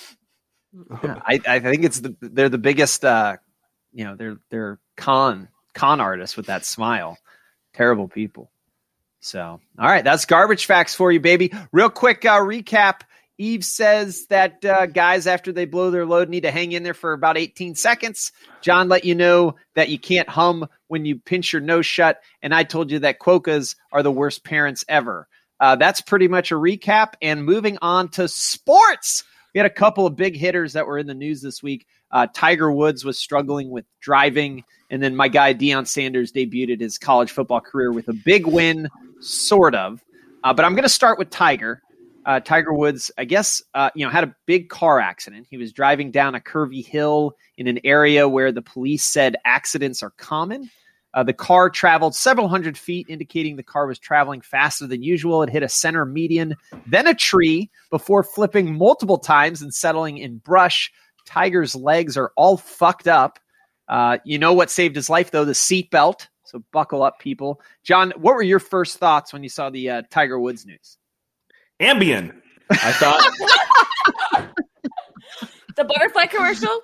I think they're the biggest. They're con artists with that smile. Terrible people. So, all right, that's garbage facts for you, baby. Real quick recap. Eve says that guys, after they blow their load, need to hang in there for about 18 seconds. John let you know that you can't hum when you pinch your nose shut. And I told you that quokkas are the worst parents ever. That's pretty much a recap. And moving on to sports. We had a couple of big hitters that were in the news this week. Tiger Woods was struggling with driving. And then my guy Deion Sanders debuted his college football career with a big win, sort of. But I'm going to start with Tiger. Tiger Woods, I guess, had a big car accident. He was driving down a curvy hill in an area where the police said accidents are common. The car traveled several hundred feet, indicating the car was traveling faster than usual. It hit a center median, then a tree, before flipping multiple times and settling in brush. Tiger's legs are all fucked up. You know what saved his life, though? The seatbelt. So buckle up, people. John, what were your first thoughts when you saw the Tiger Woods news? Ambien. I thought The butterfly commercial?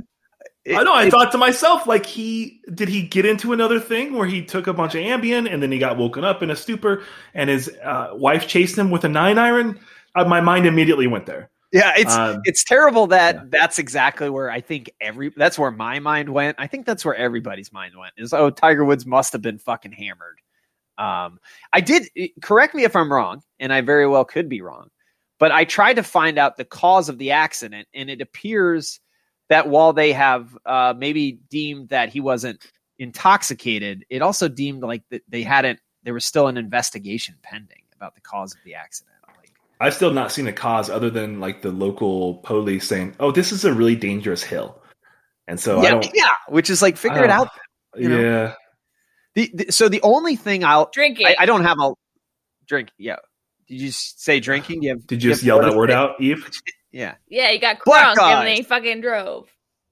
I thought to myself, like, did he get into another thing where he took a bunch of Ambien and then he got woken up in a stupor and his wife chased him with a 9-iron? My mind immediately went there. Yeah, it's terrible that that's exactly where I think that's where my mind went. I think that's where everybody's mind went. Is Tiger Woods must have been fucking hammered. I did, correct me if I'm wrong, and I very well could be wrong, but I tried to find out the cause of the accident, and it appears that while they have maybe deemed that he wasn't intoxicated, it also deemed like that there was still an investigation pending about the cause of the accident. I've still not seen a cause other than like the local police saying, "Oh, this is a really dangerous hill," and so which is like figure it out. You know? So the only thing drinking. I don't have a drink. Yeah. Did you say drinking? Did you just yell that word out, Eve? Yeah. Yeah, he got crunk and then he fucking drove.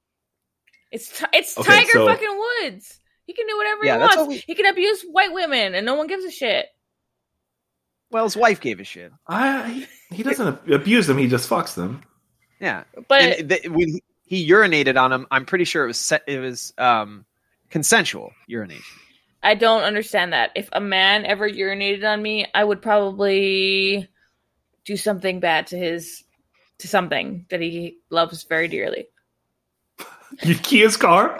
It's Tiger fucking Woods. He can do whatever he wants. He can abuse white women and no one gives a shit. Well, his wife gave a shit. He doesn't abuse them. He just fucks them. Yeah. But when he urinated on him, I'm pretty sure it was consensual urination. I don't understand that. If a man ever urinated on me, I would probably do something bad to something that he loves very dearly. You'd key his car?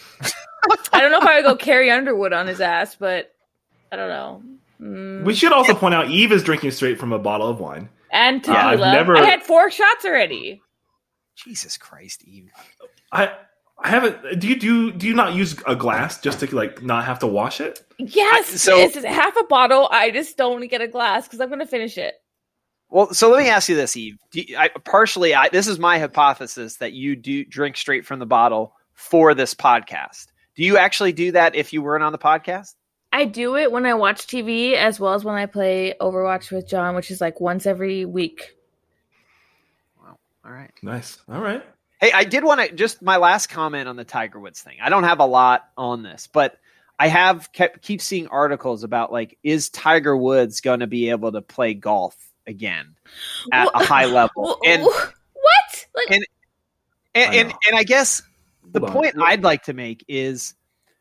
I don't know if I would go Carrie Underwood on his ass, but I don't know. We should also point out Eve is drinking straight from a bottle of wine. And tequila. I had 4 shots already. Jesus Christ, Eve. I haven't. Do you not use a glass just to like not have to wash it? Yes. It's half a bottle. I just don't get a glass because I'm going to finish it. Well, so let me ask you this, Eve. This is my hypothesis that you do drink straight from the bottle for this podcast. Do you actually do that if you weren't on the podcast? I do it when I watch TV as well as when I play Overwatch with John, which is like once every week. Wow. All right. Nice. All right. Hey, I did want to just my last comment on the Tiger Woods thing. I don't have a lot on this, but I have keep seeing articles about like, is Tiger Woods going to be able to play golf again at a high level? And what? Like, and I guess the point I'd like to make is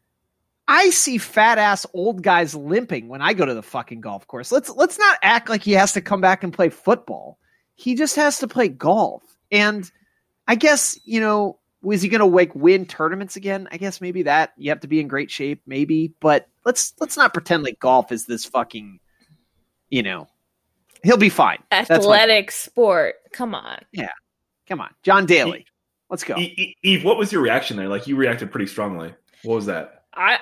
I see fat ass old guys limping when I go to the fucking golf course. Let's not act like he has to come back and play football. He just has to play golf. And I guess, was he going to win tournaments again? I guess maybe that you have to be in great shape, maybe. But let's not pretend like golf is this fucking, he'll be fine. Athletic sport. Come on. Yeah. Come on. John Daly. Let's go. Eve, what was your reaction there? Like, you reacted pretty strongly. What was that?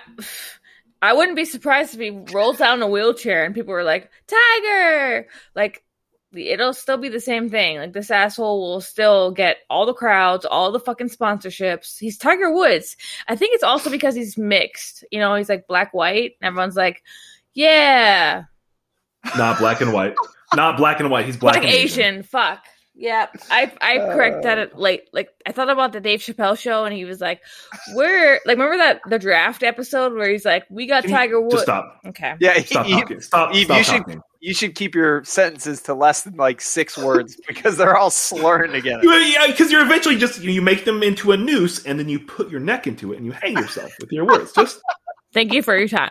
I wouldn't be surprised if he rolls down a wheelchair and people were like, Tiger! Like, it'll still be the same thing. Like, this asshole will still get all the crowds, all the fucking sponsorships. He's Tiger Woods. I think it's also because he's mixed. He's like black-white. And everyone's like, yeah. Not black and white. Not black and white. He's black and Asian. Fuck. Yeah, I corrected it late. Like, I thought about the Dave Chappelle show, and he was like, remember the draft episode where he's like, we got Tiger Woods. Just stop. Okay. Yeah, stop talking. Stop talking. You should keep your sentences to less than like 6 words because they're all slurring together. Yeah, because you're eventually just, you make them into a noose, and then you put your neck into it, and you hang yourself with your words. Just Thank you for your time.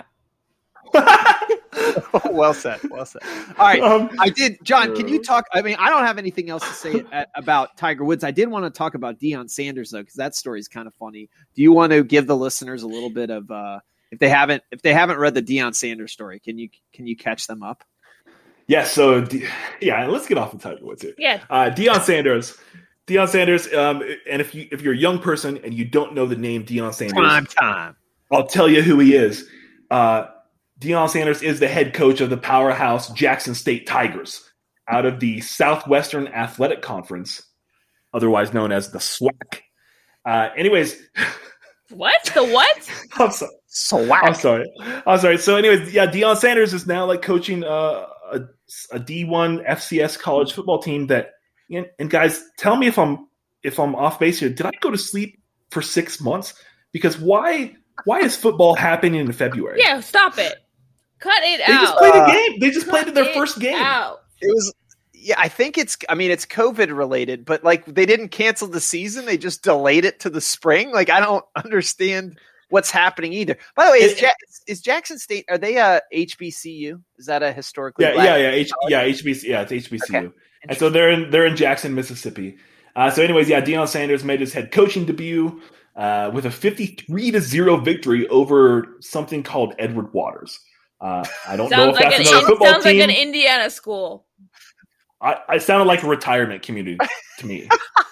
Well said. All right. I did. John, can you talk? I mean, I don't have anything else to say about Tiger Woods. I did want to talk about Deion Sanders, though, because that story is kind of funny. Do you want to give the listeners a little bit of if they haven't read the Deion Sanders story, can you catch them up? Yeah. So let's get off of Tiger Woods here. Yeah. Deion Sanders. And if you're a young person and you don't know the name Deion Sanders, prime time. I'll tell you who he is. Deion Sanders is the head coach of the powerhouse Jackson State Tigers. out of the Southwestern Athletic Conference, otherwise known as the SWAC. Anyways, What? The what? I'm sorry. SWAC. I'm sorry. So, anyways, yeah, Deion Sanders is now like coaching a D1 FCS college football team. That, and guys, tell me if I'm off base here. Did I go to sleep for 6 months? Because why is football happening in February? Yeah, stop it. Cut it They out. just played a game. They just played their Cut first it game. out. It was. Yeah, I think it's COVID related, but like they didn't cancel the season; they just delayed it to the spring. Like I don't understand what's happening either. By the way, is Jackson State? Are they a HBCU? Is that a historically? HBCU. Yeah, it's HBCU. Okay. And so they're in Jackson, Mississippi. So, anyways, yeah, Deion Sanders made his head coaching debut with a 53-0 victory over something called Edward Waters. I don't know if that's another football sounds team. like an Indiana school. I sounded like a retirement community to me.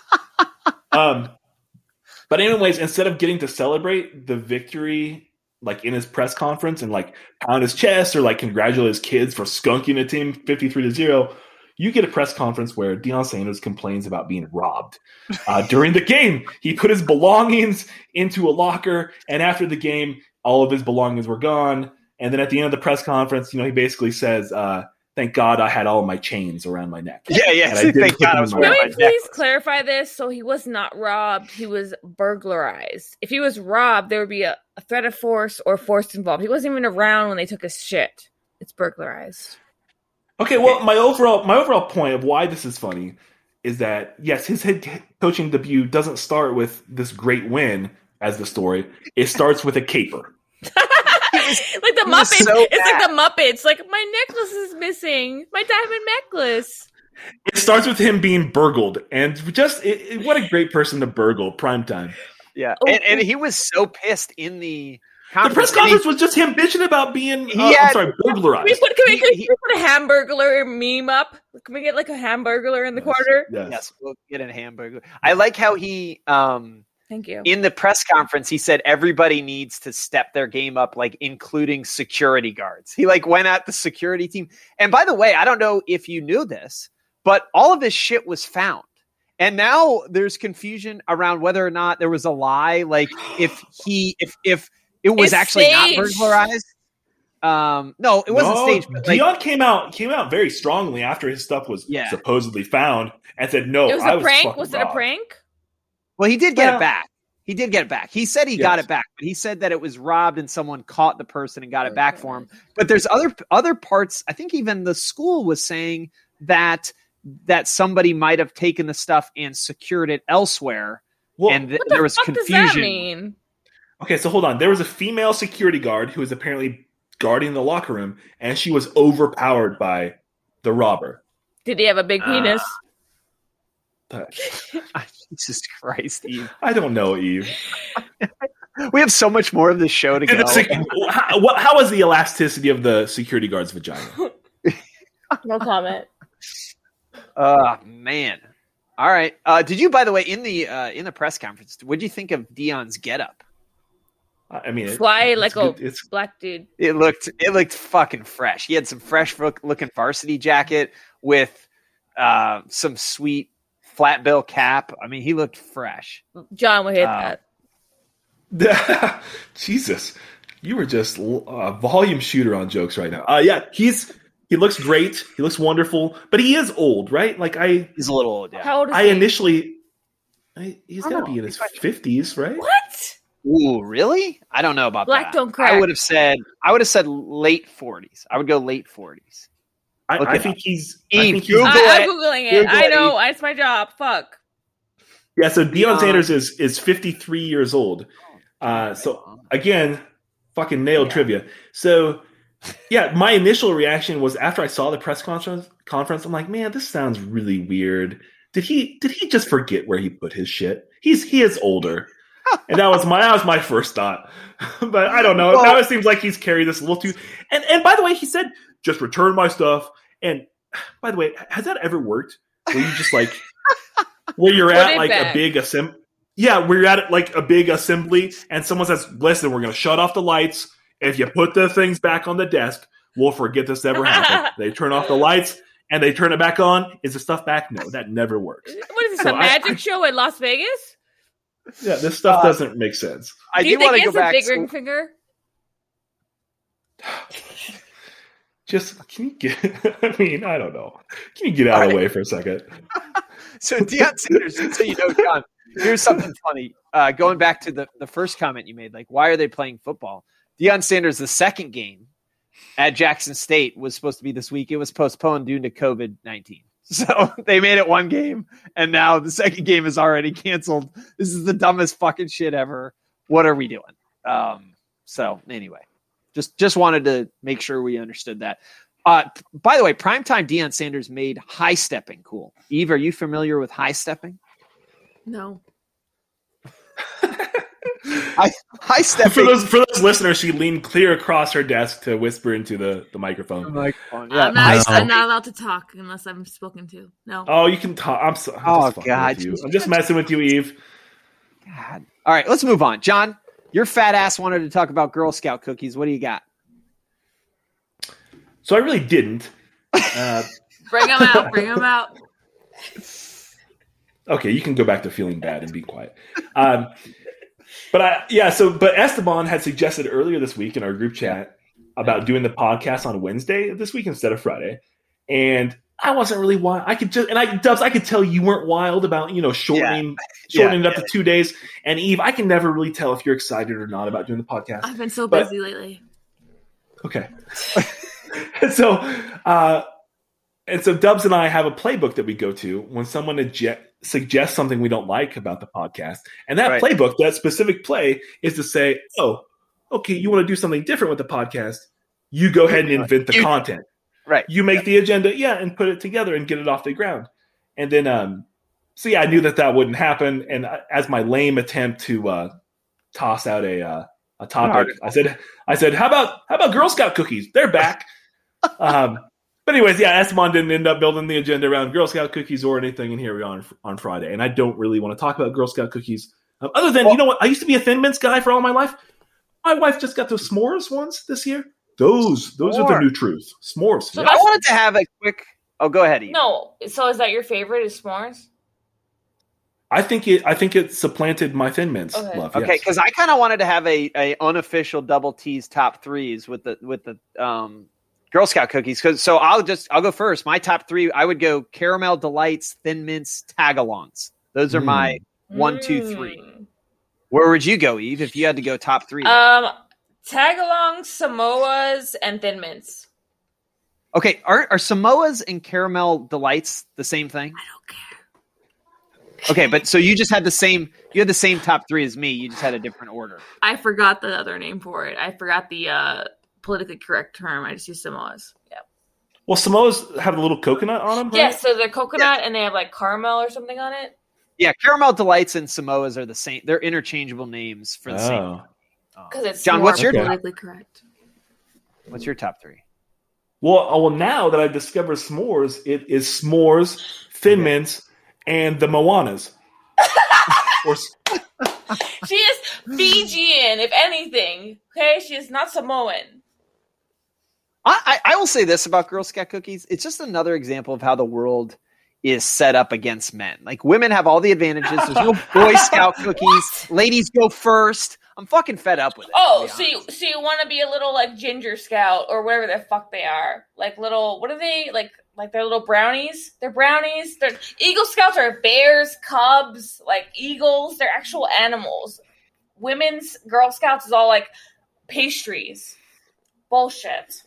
But anyways, instead of getting to celebrate the victory like in his press conference and like pound his chest or like congratulate his kids for skunking a team 53-0, you get a press conference where Deion Sanders complains about being robbed during the game. He put his belongings into a locker, and after the game, all of his belongings were gone. And then at the end of the press conference, he basically says, thank God I had all of my chains around my neck. Yeah. Thank God I was wearing Can my we please necklace. clarify this? So he was not robbed. He was burglarized. If he was robbed, there would be a threat of force or force involved. He wasn't even around when they took his shit. It's burglarized. Okay, well, my overall point of why this is funny is that, yes, his head coaching debut doesn't start with this great win as the story. It starts with a caper. Like the Muppets. so It's like the Muppets. Like, my necklace is missing. My diamond necklace. It starts with him being burgled, and just what a great person to burgle, primetime. Yeah, Oh, and he was so pissed in the The press conference was just him bitching about being, burglarized. Can we put a hamburglar meme up? Can we get like a hamburglar in the corner? Yes, we'll get a hamburger. I like how he Thank you. in the press conference he said everybody needs to step their game up, like including security guards. He like went at the security team. And by the way, I don't know if you knew this, but all of this shit was found. And now there's confusion around whether or not there was a lie, like if it was It's actually staged. not burglarized. No, it wasn't staged. But like, Deion came out very strongly after his stuff was supposedly found and said, "No, It was I a was prank. fucking Was it a robbed." prank? well, he did get Well- it back. He did get it back. He said he got it back, but he said that it was robbed and someone caught the person and got it back for him. But there's other parts. I think even the school was saying that somebody might have taken the stuff and secured it elsewhere, Well, and What the there was fuck confusion. does that mean? Okay, so hold on. There was a female security guard who was apparently guarding the locker room, and she was overpowered by the robber. Did he have a big penis? Jesus Christ, Eve. I don't know, Eve. We have so much more of this show to go. How was the elasticity of the security guard's vagina? No comment. Man. All right. Did you, by the way, in the press conference, what did you think of Deion's getup? I mean, Fly like a it's black dude. It looked fucking fresh. He had some fresh looking varsity jacket with some sweet flat bill cap. I mean, he looked fresh. John would hit that. Jesus, you were just a volume shooter on jokes right now. Yeah, he looks great. He looks wonderful, but he is old, right? Like He's a little old. Yeah. How old is he? He's got to be in his 50s, right? What? Ooh, really? I don't know about Black that. don't crack. I would have said late 40s. I would go late 40s. I think he's. Eve, I think he's Google I'm it. Googling it. Google I it. know. It's my job. Fuck. yeah. So Deion Sanders is 53 years old. So again, fucking nailed trivia. So yeah, my initial reaction was after I saw the press conference. I'm like, man, this sounds really weird. Did he just forget where he put his shit? He is older. And that was my first thought. But I don't know. Well, now it seems like he's carried this a little too. And by the way, he said, just return my stuff. And by the way, has that ever worked? Where you just like, where you're Put at it like back. a big assembly. Yeah, where you're at like a big assembly and someone says, listen, we're going to shut off the lights. If you put the things back on the desk, we'll forget this ever happened. They turn off the lights and they turn it back on. Is the stuff back? No, that never works. What is this, a magic show in Las Vegas? Yeah, this stuff doesn't make sense. Do you think it's a big ring finger? Just, can you get, I mean, I don't know. Can you get out of the way for a second? So Deion Sanders, so you know, John, here's something funny. Going back to the first comment you made, like, why are they playing football? Deion Sanders, the second game at Jackson State was supposed to be this week. It was postponed due to COVID-19. So they made it one game, and now the second game is already canceled. This is the dumbest fucking shit ever. What are we doing? So anyway. Just wanted to make sure we understood that. By the way, primetime Deion Sanders made high stepping cool. Eve, are you familiar with high stepping? No. High stepping. For those listeners, she leaned clear across her desk to whisper into the microphone. Yeah. I'm not allowed to talk unless I'm spoken to. No. Oh, you can talk. I'm God. I'm just messing with you, Eve. God. All right, let's move on. John, your fat ass wanted to talk about Girl Scout cookies. What do you got? So I really didn't. Bring them out. Bring them out. Okay, you can go back to feeling bad and be quiet. But Esteban had suggested earlier this week in our group chat about doing the podcast on Wednesday this week instead of Friday. And I wasn't really wild. Dubs, I could tell you weren't wild about, shortening it up to 2 days. And Eve, I can never really tell if you're excited or not about doing the podcast. I've been so busy lately. Okay. And so Dubs and I have a playbook that we go to when someone suggests something we don't like about the podcast. And that playbook, that specific play, is to say, oh, okay, you want to do something different with the podcast, you go ahead and invent the content. Right. You make the agenda, and put it together and get it off the ground. And then, I knew that wouldn't happen. And as my lame attempt to toss out a topic, I said, how about Girl Scout cookies? They're back. But anyways, Esteban didn't end up building the agenda around Girl Scout cookies or anything, and here we are on Friday. And I don't really want to talk about Girl Scout cookies. Other than, you know what? I used to be a Thin Mints guy for all my life. My wife just got those s'mores ones this year. Those are the new truth. S'mores. So I wanted to have a quick... Oh, go ahead, Eve. No. So is that your favorite, is s'mores? I think it supplanted my Thin Mints love. Okay, because I kind of wanted to have a unofficial double T's top threes with the Girl Scout cookies. So I'll go first. My top three, I would go Caramel Delights, Thin Mints, Tagalongs. Those are my 1, 2, 3. Where would you go, Eve, if you had to go top three? Tagalongs, Samoas, and Thin Mints. Okay, are Samoas and Caramel Delights the same thing? I don't care. Okay, but so you just had the same top three as me. You just had a different order. I forgot the other name for it. I forgot the politically correct term. I just used Samoas. Yeah. Well, Samoas have a little coconut on them, right? Yeah, so they're coconut and they have like caramel or something on it. Yeah, Caramel Delights and Samoas are the same. They're interchangeable names for the same. Because it's John, what's your politically correct? What's your top three? Well, now that I've discovered s'mores, it is s'mores, Thin Mints, and the Moanas. She is Fijian, if anything. Okay, she is not Samoan. I will say this about Girl Scout cookies. It's just another example of how the world is set up against men. Like, women have all the advantages. There's no Boy Scout cookies. Ladies go first. I'm fucking fed up with it. Oh, so you want to be a little like Ginger Scout or whatever the fuck they are. Like little, what are they? Like they're little brownies? They're brownies. Eagle Scouts are bears, cubs, like eagles. They're actual animals. Women's Girl Scouts is all like pastries. Bullshit.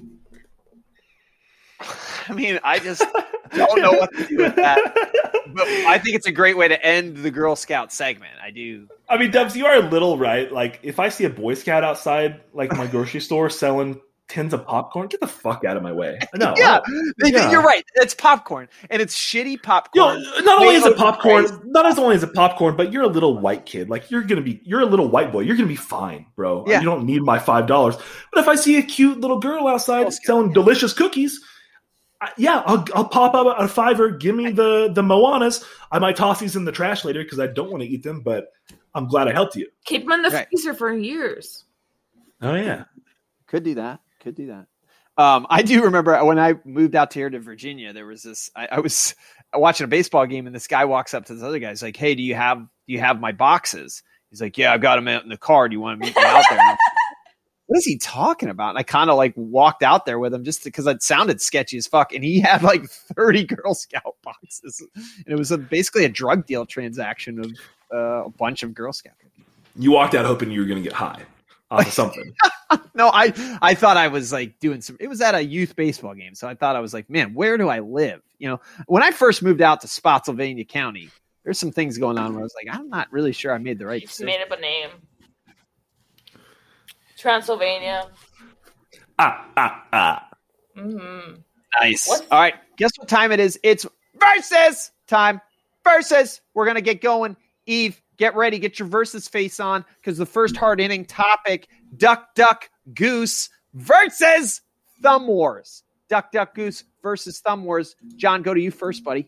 I mean, I just don't know what to do with that. But I think it's a great way to end the Girl Scout segment. I do. I mean, Dubs, you are a little right. Like, if I see a Boy Scout outside, like my grocery store, selling tins of popcorn, get the fuck out of my way. No, you're right. It's popcorn, and it's shitty popcorn. Not only is it popcorn, but you're a little white kid. Like, you're a little white boy. You're gonna be fine, bro. Yeah. You don't need my $5. But if I see a cute little girl outside selling delicious cookies, I'll pop up a $5. Give me the Moanas. I might toss these in the trash later because I don't want to eat them, but I'm glad I helped you. Keep them in the freezer for years. Oh, yeah. Could do that. I do remember when I moved out here to Virginia, there was this, I was watching a baseball game and this guy walks up to this other guy. He's like, hey, do you have my boxes? He's like, yeah, I've got them out in the car. Do you want to meet me out there? Like, what is he talking about? And I kind of like walked out there with him just because it sounded sketchy as fuck. And he had like 30 Girl Scout boxes. And it was basically a drug deal transaction of a bunch of Girl Scout cookies. You walked out hoping you were going to get high off of something. No, I thought I was like doing it was at a youth baseball game. So I thought I was like, man, where do I live? You know, when I first moved out to Spotsylvania County, there's some things going on where I was like, I'm not really sure I made the right decision. Made up a name. Transylvania. Mm-hmm. Nice. What? All right. Guess what time it is? It's versus time. Versus. We're going to get going. Eve, get ready. Get your versus face on because the first hard inning topic, Duck, Duck, Goose versus Thumb Wars. Duck, Duck, Goose versus Thumb Wars. John, go to you first, buddy.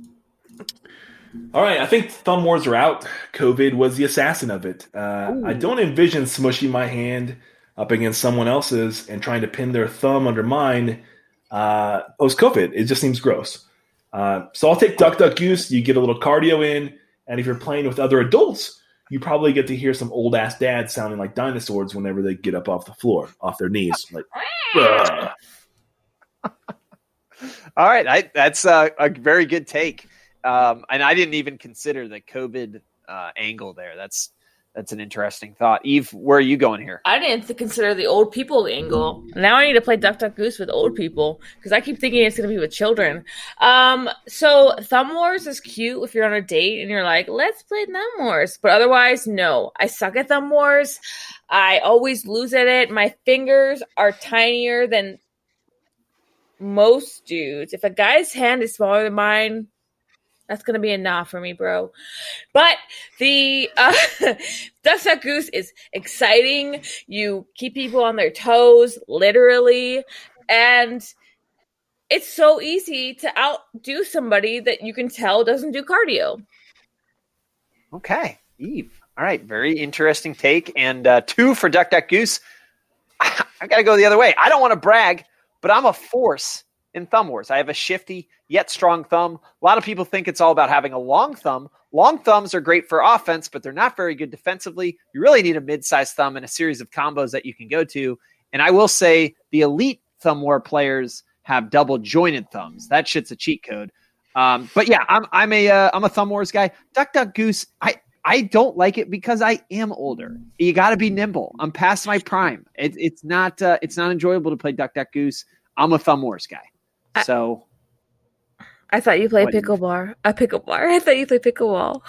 All right, I think thumb wars are out. COVID was the assassin of it. I don't envision smushing my hand up against someone else's and trying to pin their thumb under mine post-COVID. It just seems gross. So I'll take Duck, Duck, Goose. You get a little cardio in, and if you're playing with other adults, you probably get to hear some old-ass dads sounding like dinosaurs whenever they get up off the floor, off their knees. Like, all right, that's a very good take. And I didn't even consider the COVID angle there. That's an interesting thought. Eve, where are you going here? I didn't consider the old people angle. Now I need to play Duck, Duck, Goose with old people because I keep thinking it's going to be with children. So Thumb Wars is cute if you're on a date and you're like, let's play Thumb Wars. But otherwise, no. I suck at Thumb Wars. I always lose at it. My fingers are tinier than most dudes. If a guy's hand is smaller than mine, that's going to be a nah for me, bro. But the Duck, Duck, Goose is exciting. You keep people on their toes, literally. And it's so easy to outdo somebody that you can tell doesn't do cardio. Okay, Eve. All right, very interesting take. And 2 for Duck, Duck, Goose. I got to go the other way. I don't want to brag, but I'm a force in Thumb Wars. I have a shifty yet strong thumb. A lot of people think it's all about having a long thumb. Long thumbs are great for offense, but they're not very good defensively. You really need a mid-sized thumb and a series of combos that you can go to. And I will say the elite Thumb War players have double jointed thumbs. That shit's a cheat code. But yeah, I'm a Thumb Wars guy. Duck, Duck, Goose. I don't like it because I am older. You got to be nimble. I'm past my prime. It's not enjoyable to play Duck, Duck, Goose. I'm a Thumb Wars guy. So I thought you played pickleball. I thought you played pickleball.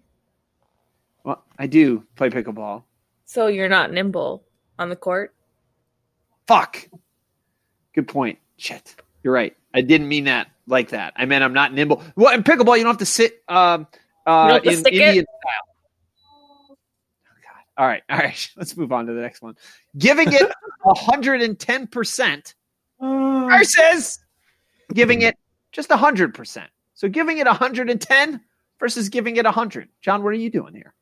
Well, I do play pickleball. So you're not nimble on the court? Fuck. Good point. Shit. You're right. I didn't mean that like that. I meant I'm not nimble. Well, in pickleball, you don't have to sit in Indian style. Oh, God. All right. Let's move on to the next one. Giving it 110% versus giving it just 100%. So giving it 110 versus giving it 100. John, what are you doing here?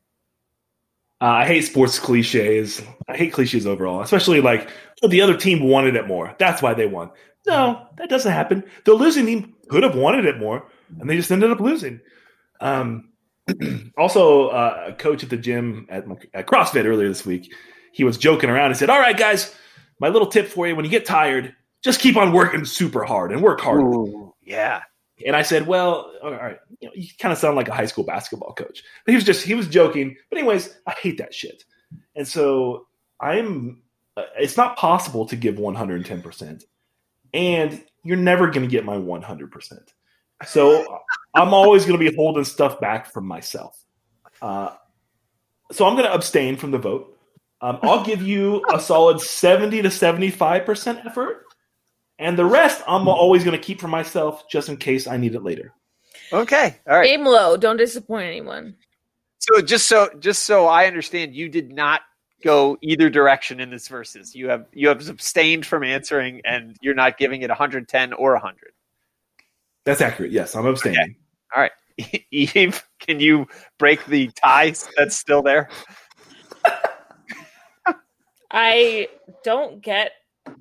I hate sports cliches. I hate cliches overall, especially like the other team wanted it more. That's why they won. No, that doesn't happen. The losing team could have wanted it more, and they just ended up losing. Also, a coach at the gym at CrossFit earlier this week, he was joking around and said, all right, guys, my little tip for you, when you get tired, just keep on working super hard and work hard. Ooh, yeah. And I said, well, all right, you kind of sound like a high school basketball coach. But he was joking. But anyways, I hate that shit. And so it's not possible to give 110%. And you're never going to get my 100%. So I'm always going to be holding stuff back from myself. So I'm going to abstain from the vote. I'll give you a solid 70 to 75% effort. And the rest, I'm always going to keep for myself just in case I need it later. Okay. All right. Aim low. Don't disappoint anyone. So just so I understand, you did not go either direction in this versus. You have abstained from answering, and you're not giving it 110 or 100. That's accurate. Yes, I'm abstaining. Okay. All right. Eve, can you break the tie that's still there? I don't get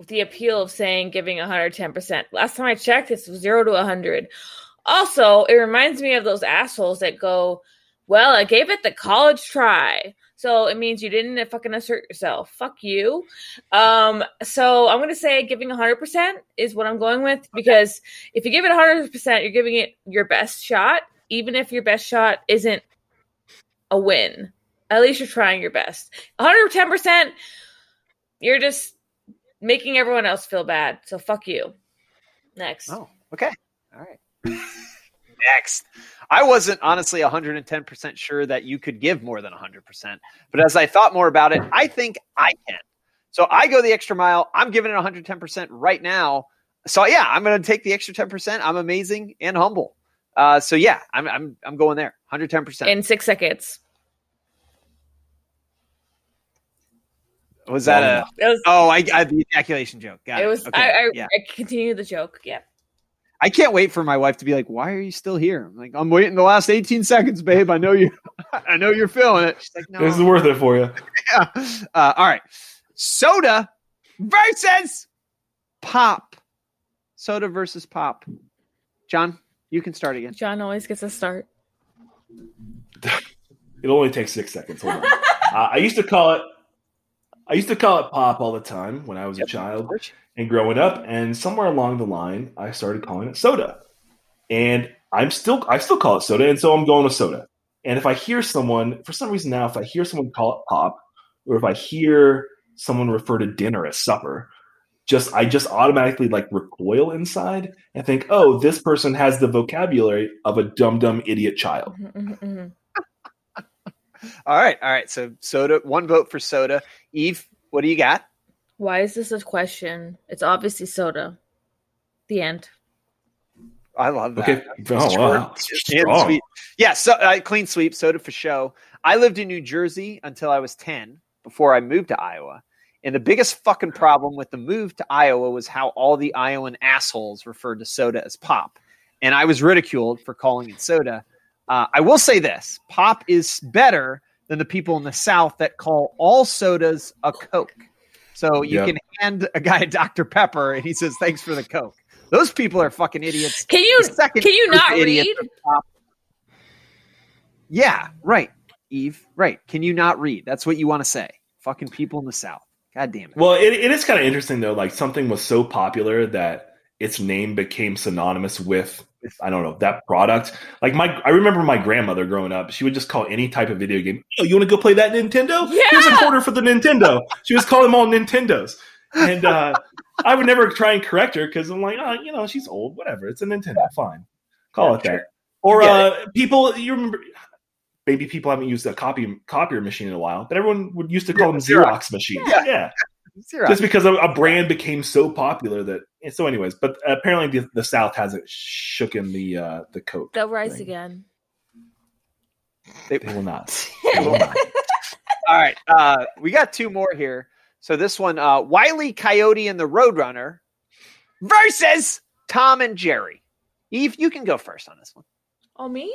the appeal of saying giving 110%. Last time I checked, it's 0 to 100. Also, it reminds me of those assholes that go, well, I gave it the college try. So it means you didn't fucking assert yourself. Fuck you. So I'm going to say giving 100% is what I'm going with, because if you give it 100%, you're giving it your best shot, even if your best shot isn't a win. At least you're trying your best. 110%, you're just making everyone else feel bad. So fuck you. Next. Oh, okay. All right. Next. I wasn't honestly 110% sure that you could give more than 100%. But as I thought more about it, I think I can. So I go the extra mile. I'm giving it 110% right now. So yeah, I'm going to take the extra 10%. I'm amazing and humble. So yeah, I'm going there. 110%. In 6 seconds. Was that the ejaculation joke? Got it. It was. Okay. I continue the joke. Yeah. I can't wait for my wife to be like, "Why are you still here?" I'm like, "I'm waiting the last 18 seconds, babe. I know you. I know you're feeling it." She's like, "No, This is worth it for you." Yeah. All right. Soda versus pop. Soda versus pop. John, you can start again. John always gets a start. It'll only take 6 seconds. Hold on. I used to call it pop all the time when I was a child and growing up. And somewhere along the line, I started calling it soda. And I still call it soda, and so I'm going with soda. And if I hear someone, for some reason now, if I hear someone call it pop, or if I hear someone refer to dinner as supper, I just automatically like recoil inside and think, oh, this person has the vocabulary of a dumb idiot child. Mm-hmm. All right. So soda, one vote for soda. Eve, what do you got? Why is this a question? It's obviously soda. The end. I love that. Okay. Oh, wow. And sweet. Yeah, so clean sweep, soda for show. I lived in New Jersey until I was 10 before I moved to Iowa. And the biggest fucking problem with the move to Iowa was how all the Iowan assholes referred to soda as pop. And I was ridiculed for calling it soda. I will say this. Pop is better than the people in the South that call all sodas a Coke. So you can hand a guy a Dr. Pepper and he says, thanks for the Coke. Those people are fucking idiots. Can you not read? Yeah, right, Eve. Right. Can you not read? That's what you want to say. Fucking people in the South. God damn it. Well, it is kind of interesting, though. Like, something was so popular that its name became synonymous with, I don't know, that product. Like, I remember my grandmother growing up. She would just call any type of video game, oh, you want to go play that Nintendo? Yeah! Here's a quarter for the Nintendo. She was calling them all Nintendos. And I would never try and correct her because I'm like, oh, she's old. Whatever. It's a Nintendo. Fine. Call it that. Or people, you remember, maybe people haven't used a copier machine in a while, but everyone would used to call them Xerox machines. Yeah. Xerox. Just because a brand became so popular that. So, anyways, but apparently the South hasn't shooken the Coke. They'll rise again. They will not. They will not. All right, we got two more here. So this one, Wile E. Coyote and the Roadrunner versus Tom and Jerry. Eve, you can go first on this one. Oh, me?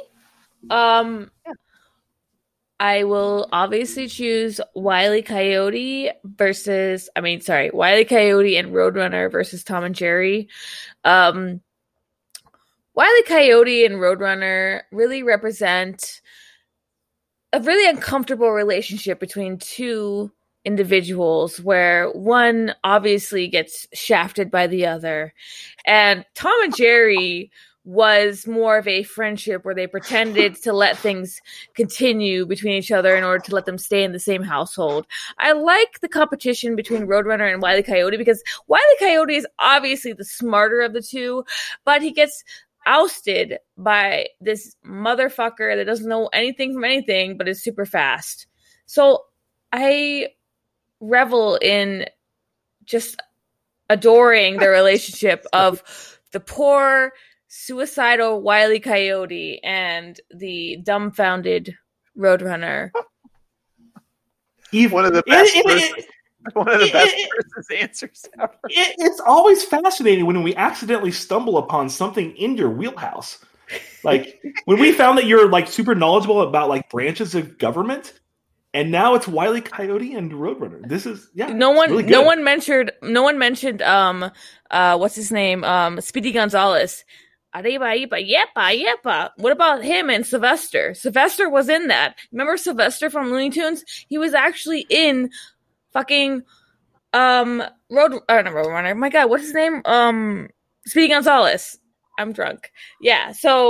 I will obviously choose Wile E. Coyote Wile E. Coyote and Roadrunner versus Tom and Jerry. Wile E. Coyote and Roadrunner really represent a really uncomfortable relationship between two individuals where one obviously gets shafted by the other. And Tom and Jerry was more of a friendship where they pretended to let things continue between each other in order to let them stay in the same household. I like the competition between Roadrunner and Wile E. Coyote because Wile E. Coyote is obviously the smarter of the two, but he gets ousted by this motherfucker that doesn't know anything from anything but is super fast. So I revel in just adoring the relationship of the poor suicidal Wile E. Coyote and the dumbfounded Roadrunner. One of the best versus answers ever. It's always fascinating when we accidentally stumble upon something in your wheelhouse. Like when we found that you're like super knowledgeable about like branches of government, and now it's Wile E. Coyote and Roadrunner. This is No one really good. mentioned what's his name? Speedy Gonzalez. Arriba, iba, yepa, yepa. What about him and Sylvester? Sylvester was in that. Remember Sylvester from Looney Tunes? He was actually in fucking Roadrunner. My God, what's his name? Speedy Gonzalez. I'm drunk. Yeah, so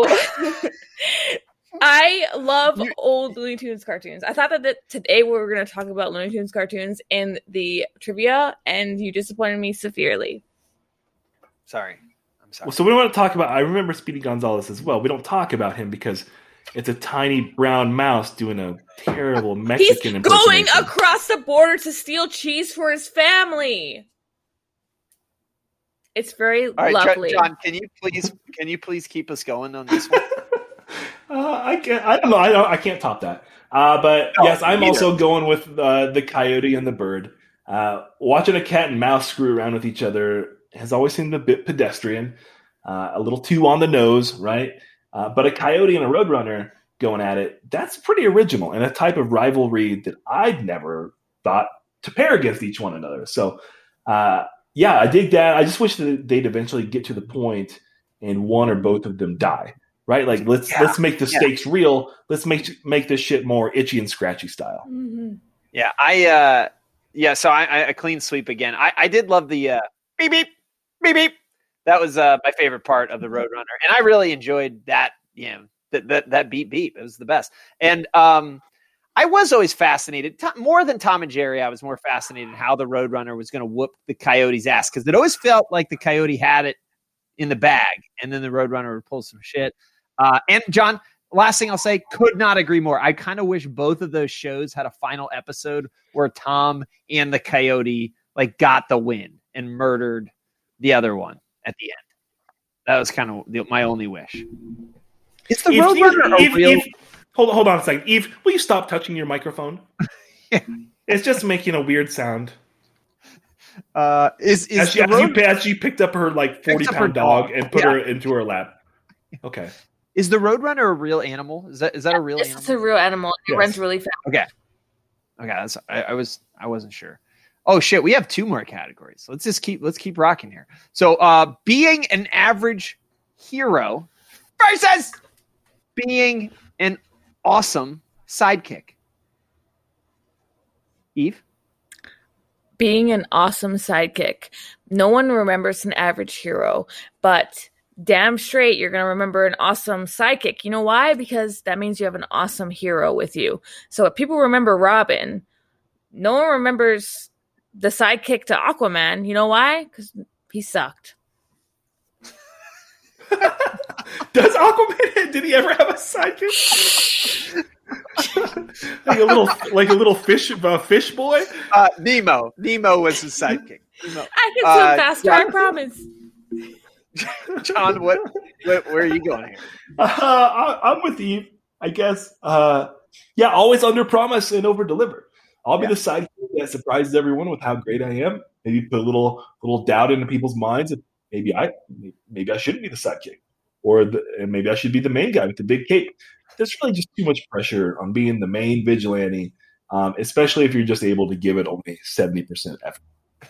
I love old Looney Tunes cartoons. I thought that today we were going to talk about Looney Tunes cartoons in the trivia, and you disappointed me severely. Sorry. I'm sorry. Well, so we don't want to talk about. I remember Speedy Gonzalez as well. We don't talk about him because it's a tiny brown mouse doing a terrible Mexican impersonation. He's going across the border to steal cheese for his family. It's very lovely. John, can you please keep us going on this one? I don't know. I can't top that. But yes, I'm also going with the coyote and the bird. Watching a cat and mouse screw around with each other has always seemed a bit pedestrian, a little too on the nose, right? But a coyote and a roadrunner going at it, that's pretty original and a type of rivalry that I'd never thought to pair against each one another. So, yeah, I dig that. I just wish that they'd eventually get to the point and one or both of them die, right? Like let's make the stakes real. Let's make this shit more itchy and scratchy style. Mm-hmm. Yeah, so I clean sweep again. I did love the beep beep beep beep. That was my favorite part of the Roadrunner, and I really enjoyed that. That beep beep. It was the best. And I was always fascinated, more than Tom and Jerry. I was more fascinated in how the Roadrunner was going to whoop the Coyote's ass, because it always felt like the Coyote had it in the bag, and then the Roadrunner would pull some shit. And John, last thing I'll say, could not agree more. I kind of wish both of those shows had a final episode where Tom and the Coyote got the win and murdered the other one at the end. That was kind of my only wish. Is the Roadrunner real? Hold on a second. Eve, will you stop touching your microphone? Yeah. It's just making a weird sound. As she picked up her 40-pound dog and put her into her lap. Okay. Is the Roadrunner a real animal? Is that a real animal? It's a real animal. It runs really fast. Okay. I wasn't sure. Oh shit, we have 2 more categories. Let's keep rocking here. So being an average hero versus being an awesome sidekick. Eve? Being an awesome sidekick. No one remembers an average hero, but damn straight you're going to remember an awesome sidekick. You know why? Because that means you have an awesome hero with you. So if people remember Robin, no one remembers the sidekick to Aquaman. You know why? Because he sucked. Does Aquaman? Did he ever have a sidekick? like a little fish boy. Nemo was his sidekick. I can swim faster. I promise. John, where are you going here? I'm with Eve, I guess. Always under promise and over deliver. I'll be the sidekick that surprises everyone with how great I am. Maybe put a little doubt into people's minds. Maybe I shouldn't be the sidekick, and maybe I should be the main guy with the big cape. There's really just too much pressure on being the main vigilante, especially if you're just able to give it only 70% effort.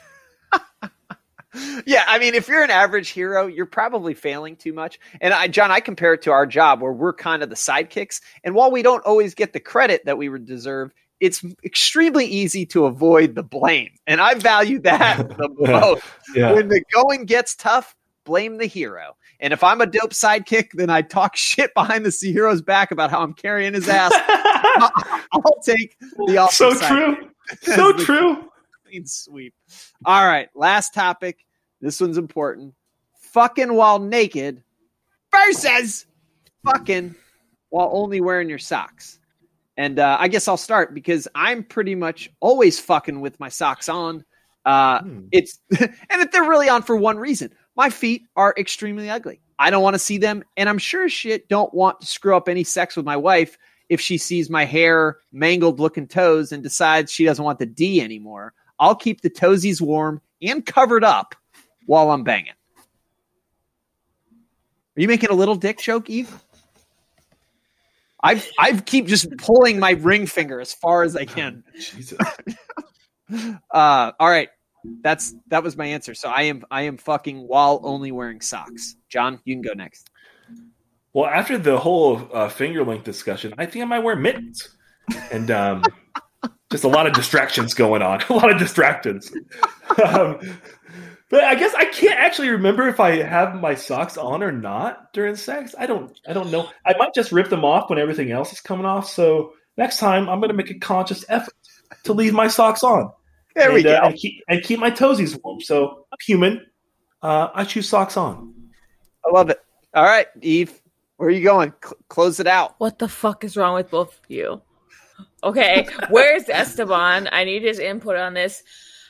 Yeah, I mean, if you're an average hero, you're probably failing too much. And John, I compare it to our job where we're kind of the sidekicks. And while we don't always get the credit that we would deserve, it's extremely easy to avoid the blame. And I value that the most. Yeah. When the going gets tough, blame the hero. And if I'm a dope sidekick, then I talk shit behind the hero's back about how I'm carrying his ass. I'll take the awesome sidekick. So true. Clean sweep. All right, last topic. This one's important. Fucking while naked versus fucking while only wearing your socks. And I guess I'll start because I'm pretty much always fucking with my socks on. It's and they're really on for one reason. My feet are extremely ugly. I don't want to see them, and I'm sure as shit don't want to screw up any sex with my wife if she sees my hair, mangled looking toes, and decides she doesn't want the D anymore. I'll keep the toesies warm and covered up while I'm banging. Are you making a little dick joke, Eve? I keep just pulling my ring finger as far as I can. Jesus. All right. That was my answer. So I am fucking while only wearing socks. John, you can go next. Well, after the whole finger length discussion, I think I might wear mittens. And just a lot of distractions going on. A lot of distractions. But I guess I can't actually remember if I have my socks on or not during sex. I don't know. I might just rip them off when everything else is coming off. So next time I'm going to make a conscious effort to leave my socks on. There we go. And keep my toesies warm. So I'm human. I choose socks on. I love it. All right, Eve, where are you going? Close it out. What the fuck is wrong with both of you? Okay, where's Esteban? I need his input on this.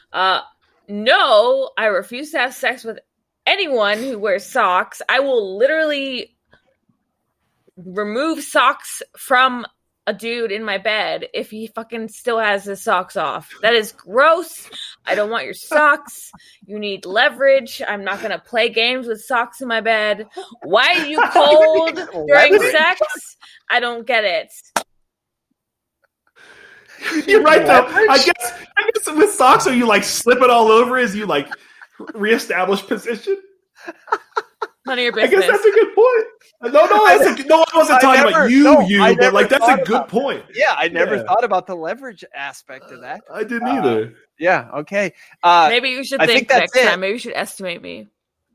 No, I refuse to have sex with anyone who wears socks. I will literally remove socks from a dude in my bed if he fucking still has his socks off. That is gross. I don't want your socks. You need leverage. I'm not going to play games with socks in my bed. Why are you cold during sex? I don't get it. You're right, though. I guess with socks, are you like slip it all over as you like reestablish position? None of your business. I guess that's a good point. No, I wasn't talking about you, but like that's a good point. Yeah, I never thought about the leverage aspect of that. I didn't either. Yeah, okay. Maybe you should think next time. Maybe you should estimate me.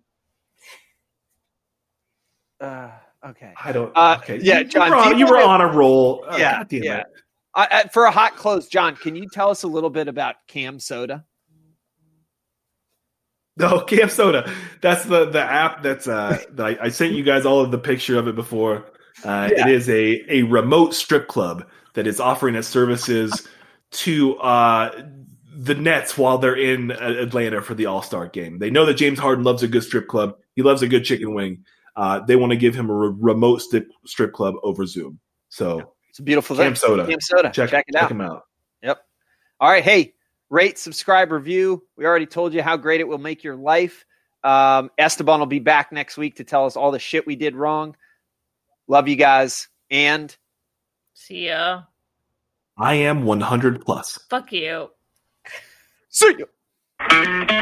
Okay. I don't. Okay. Yeah, John, you were on a roll. Yeah, God damn it. For a hot close, John, can you tell us a little bit about Cam Soda? No, Cam Soda. That's the app that's that I sent you guys all of the picture of it before. It is a remote strip club that is offering its services to the Nets while they're in Atlanta for the All-Star game. They know that James Harden loves a good strip club. He loves a good chicken wing. They want to give him a remote strip club over Zoom. So it's a beautiful thing. Cam Soda. Check it out. Check him out. Yep. All right. Hey, rate, subscribe, review. We already told you how great it will make your life. Esteban will be back next week to tell us all the shit we did wrong. Love you guys. And see ya. I am 100 plus. Fuck you. See you.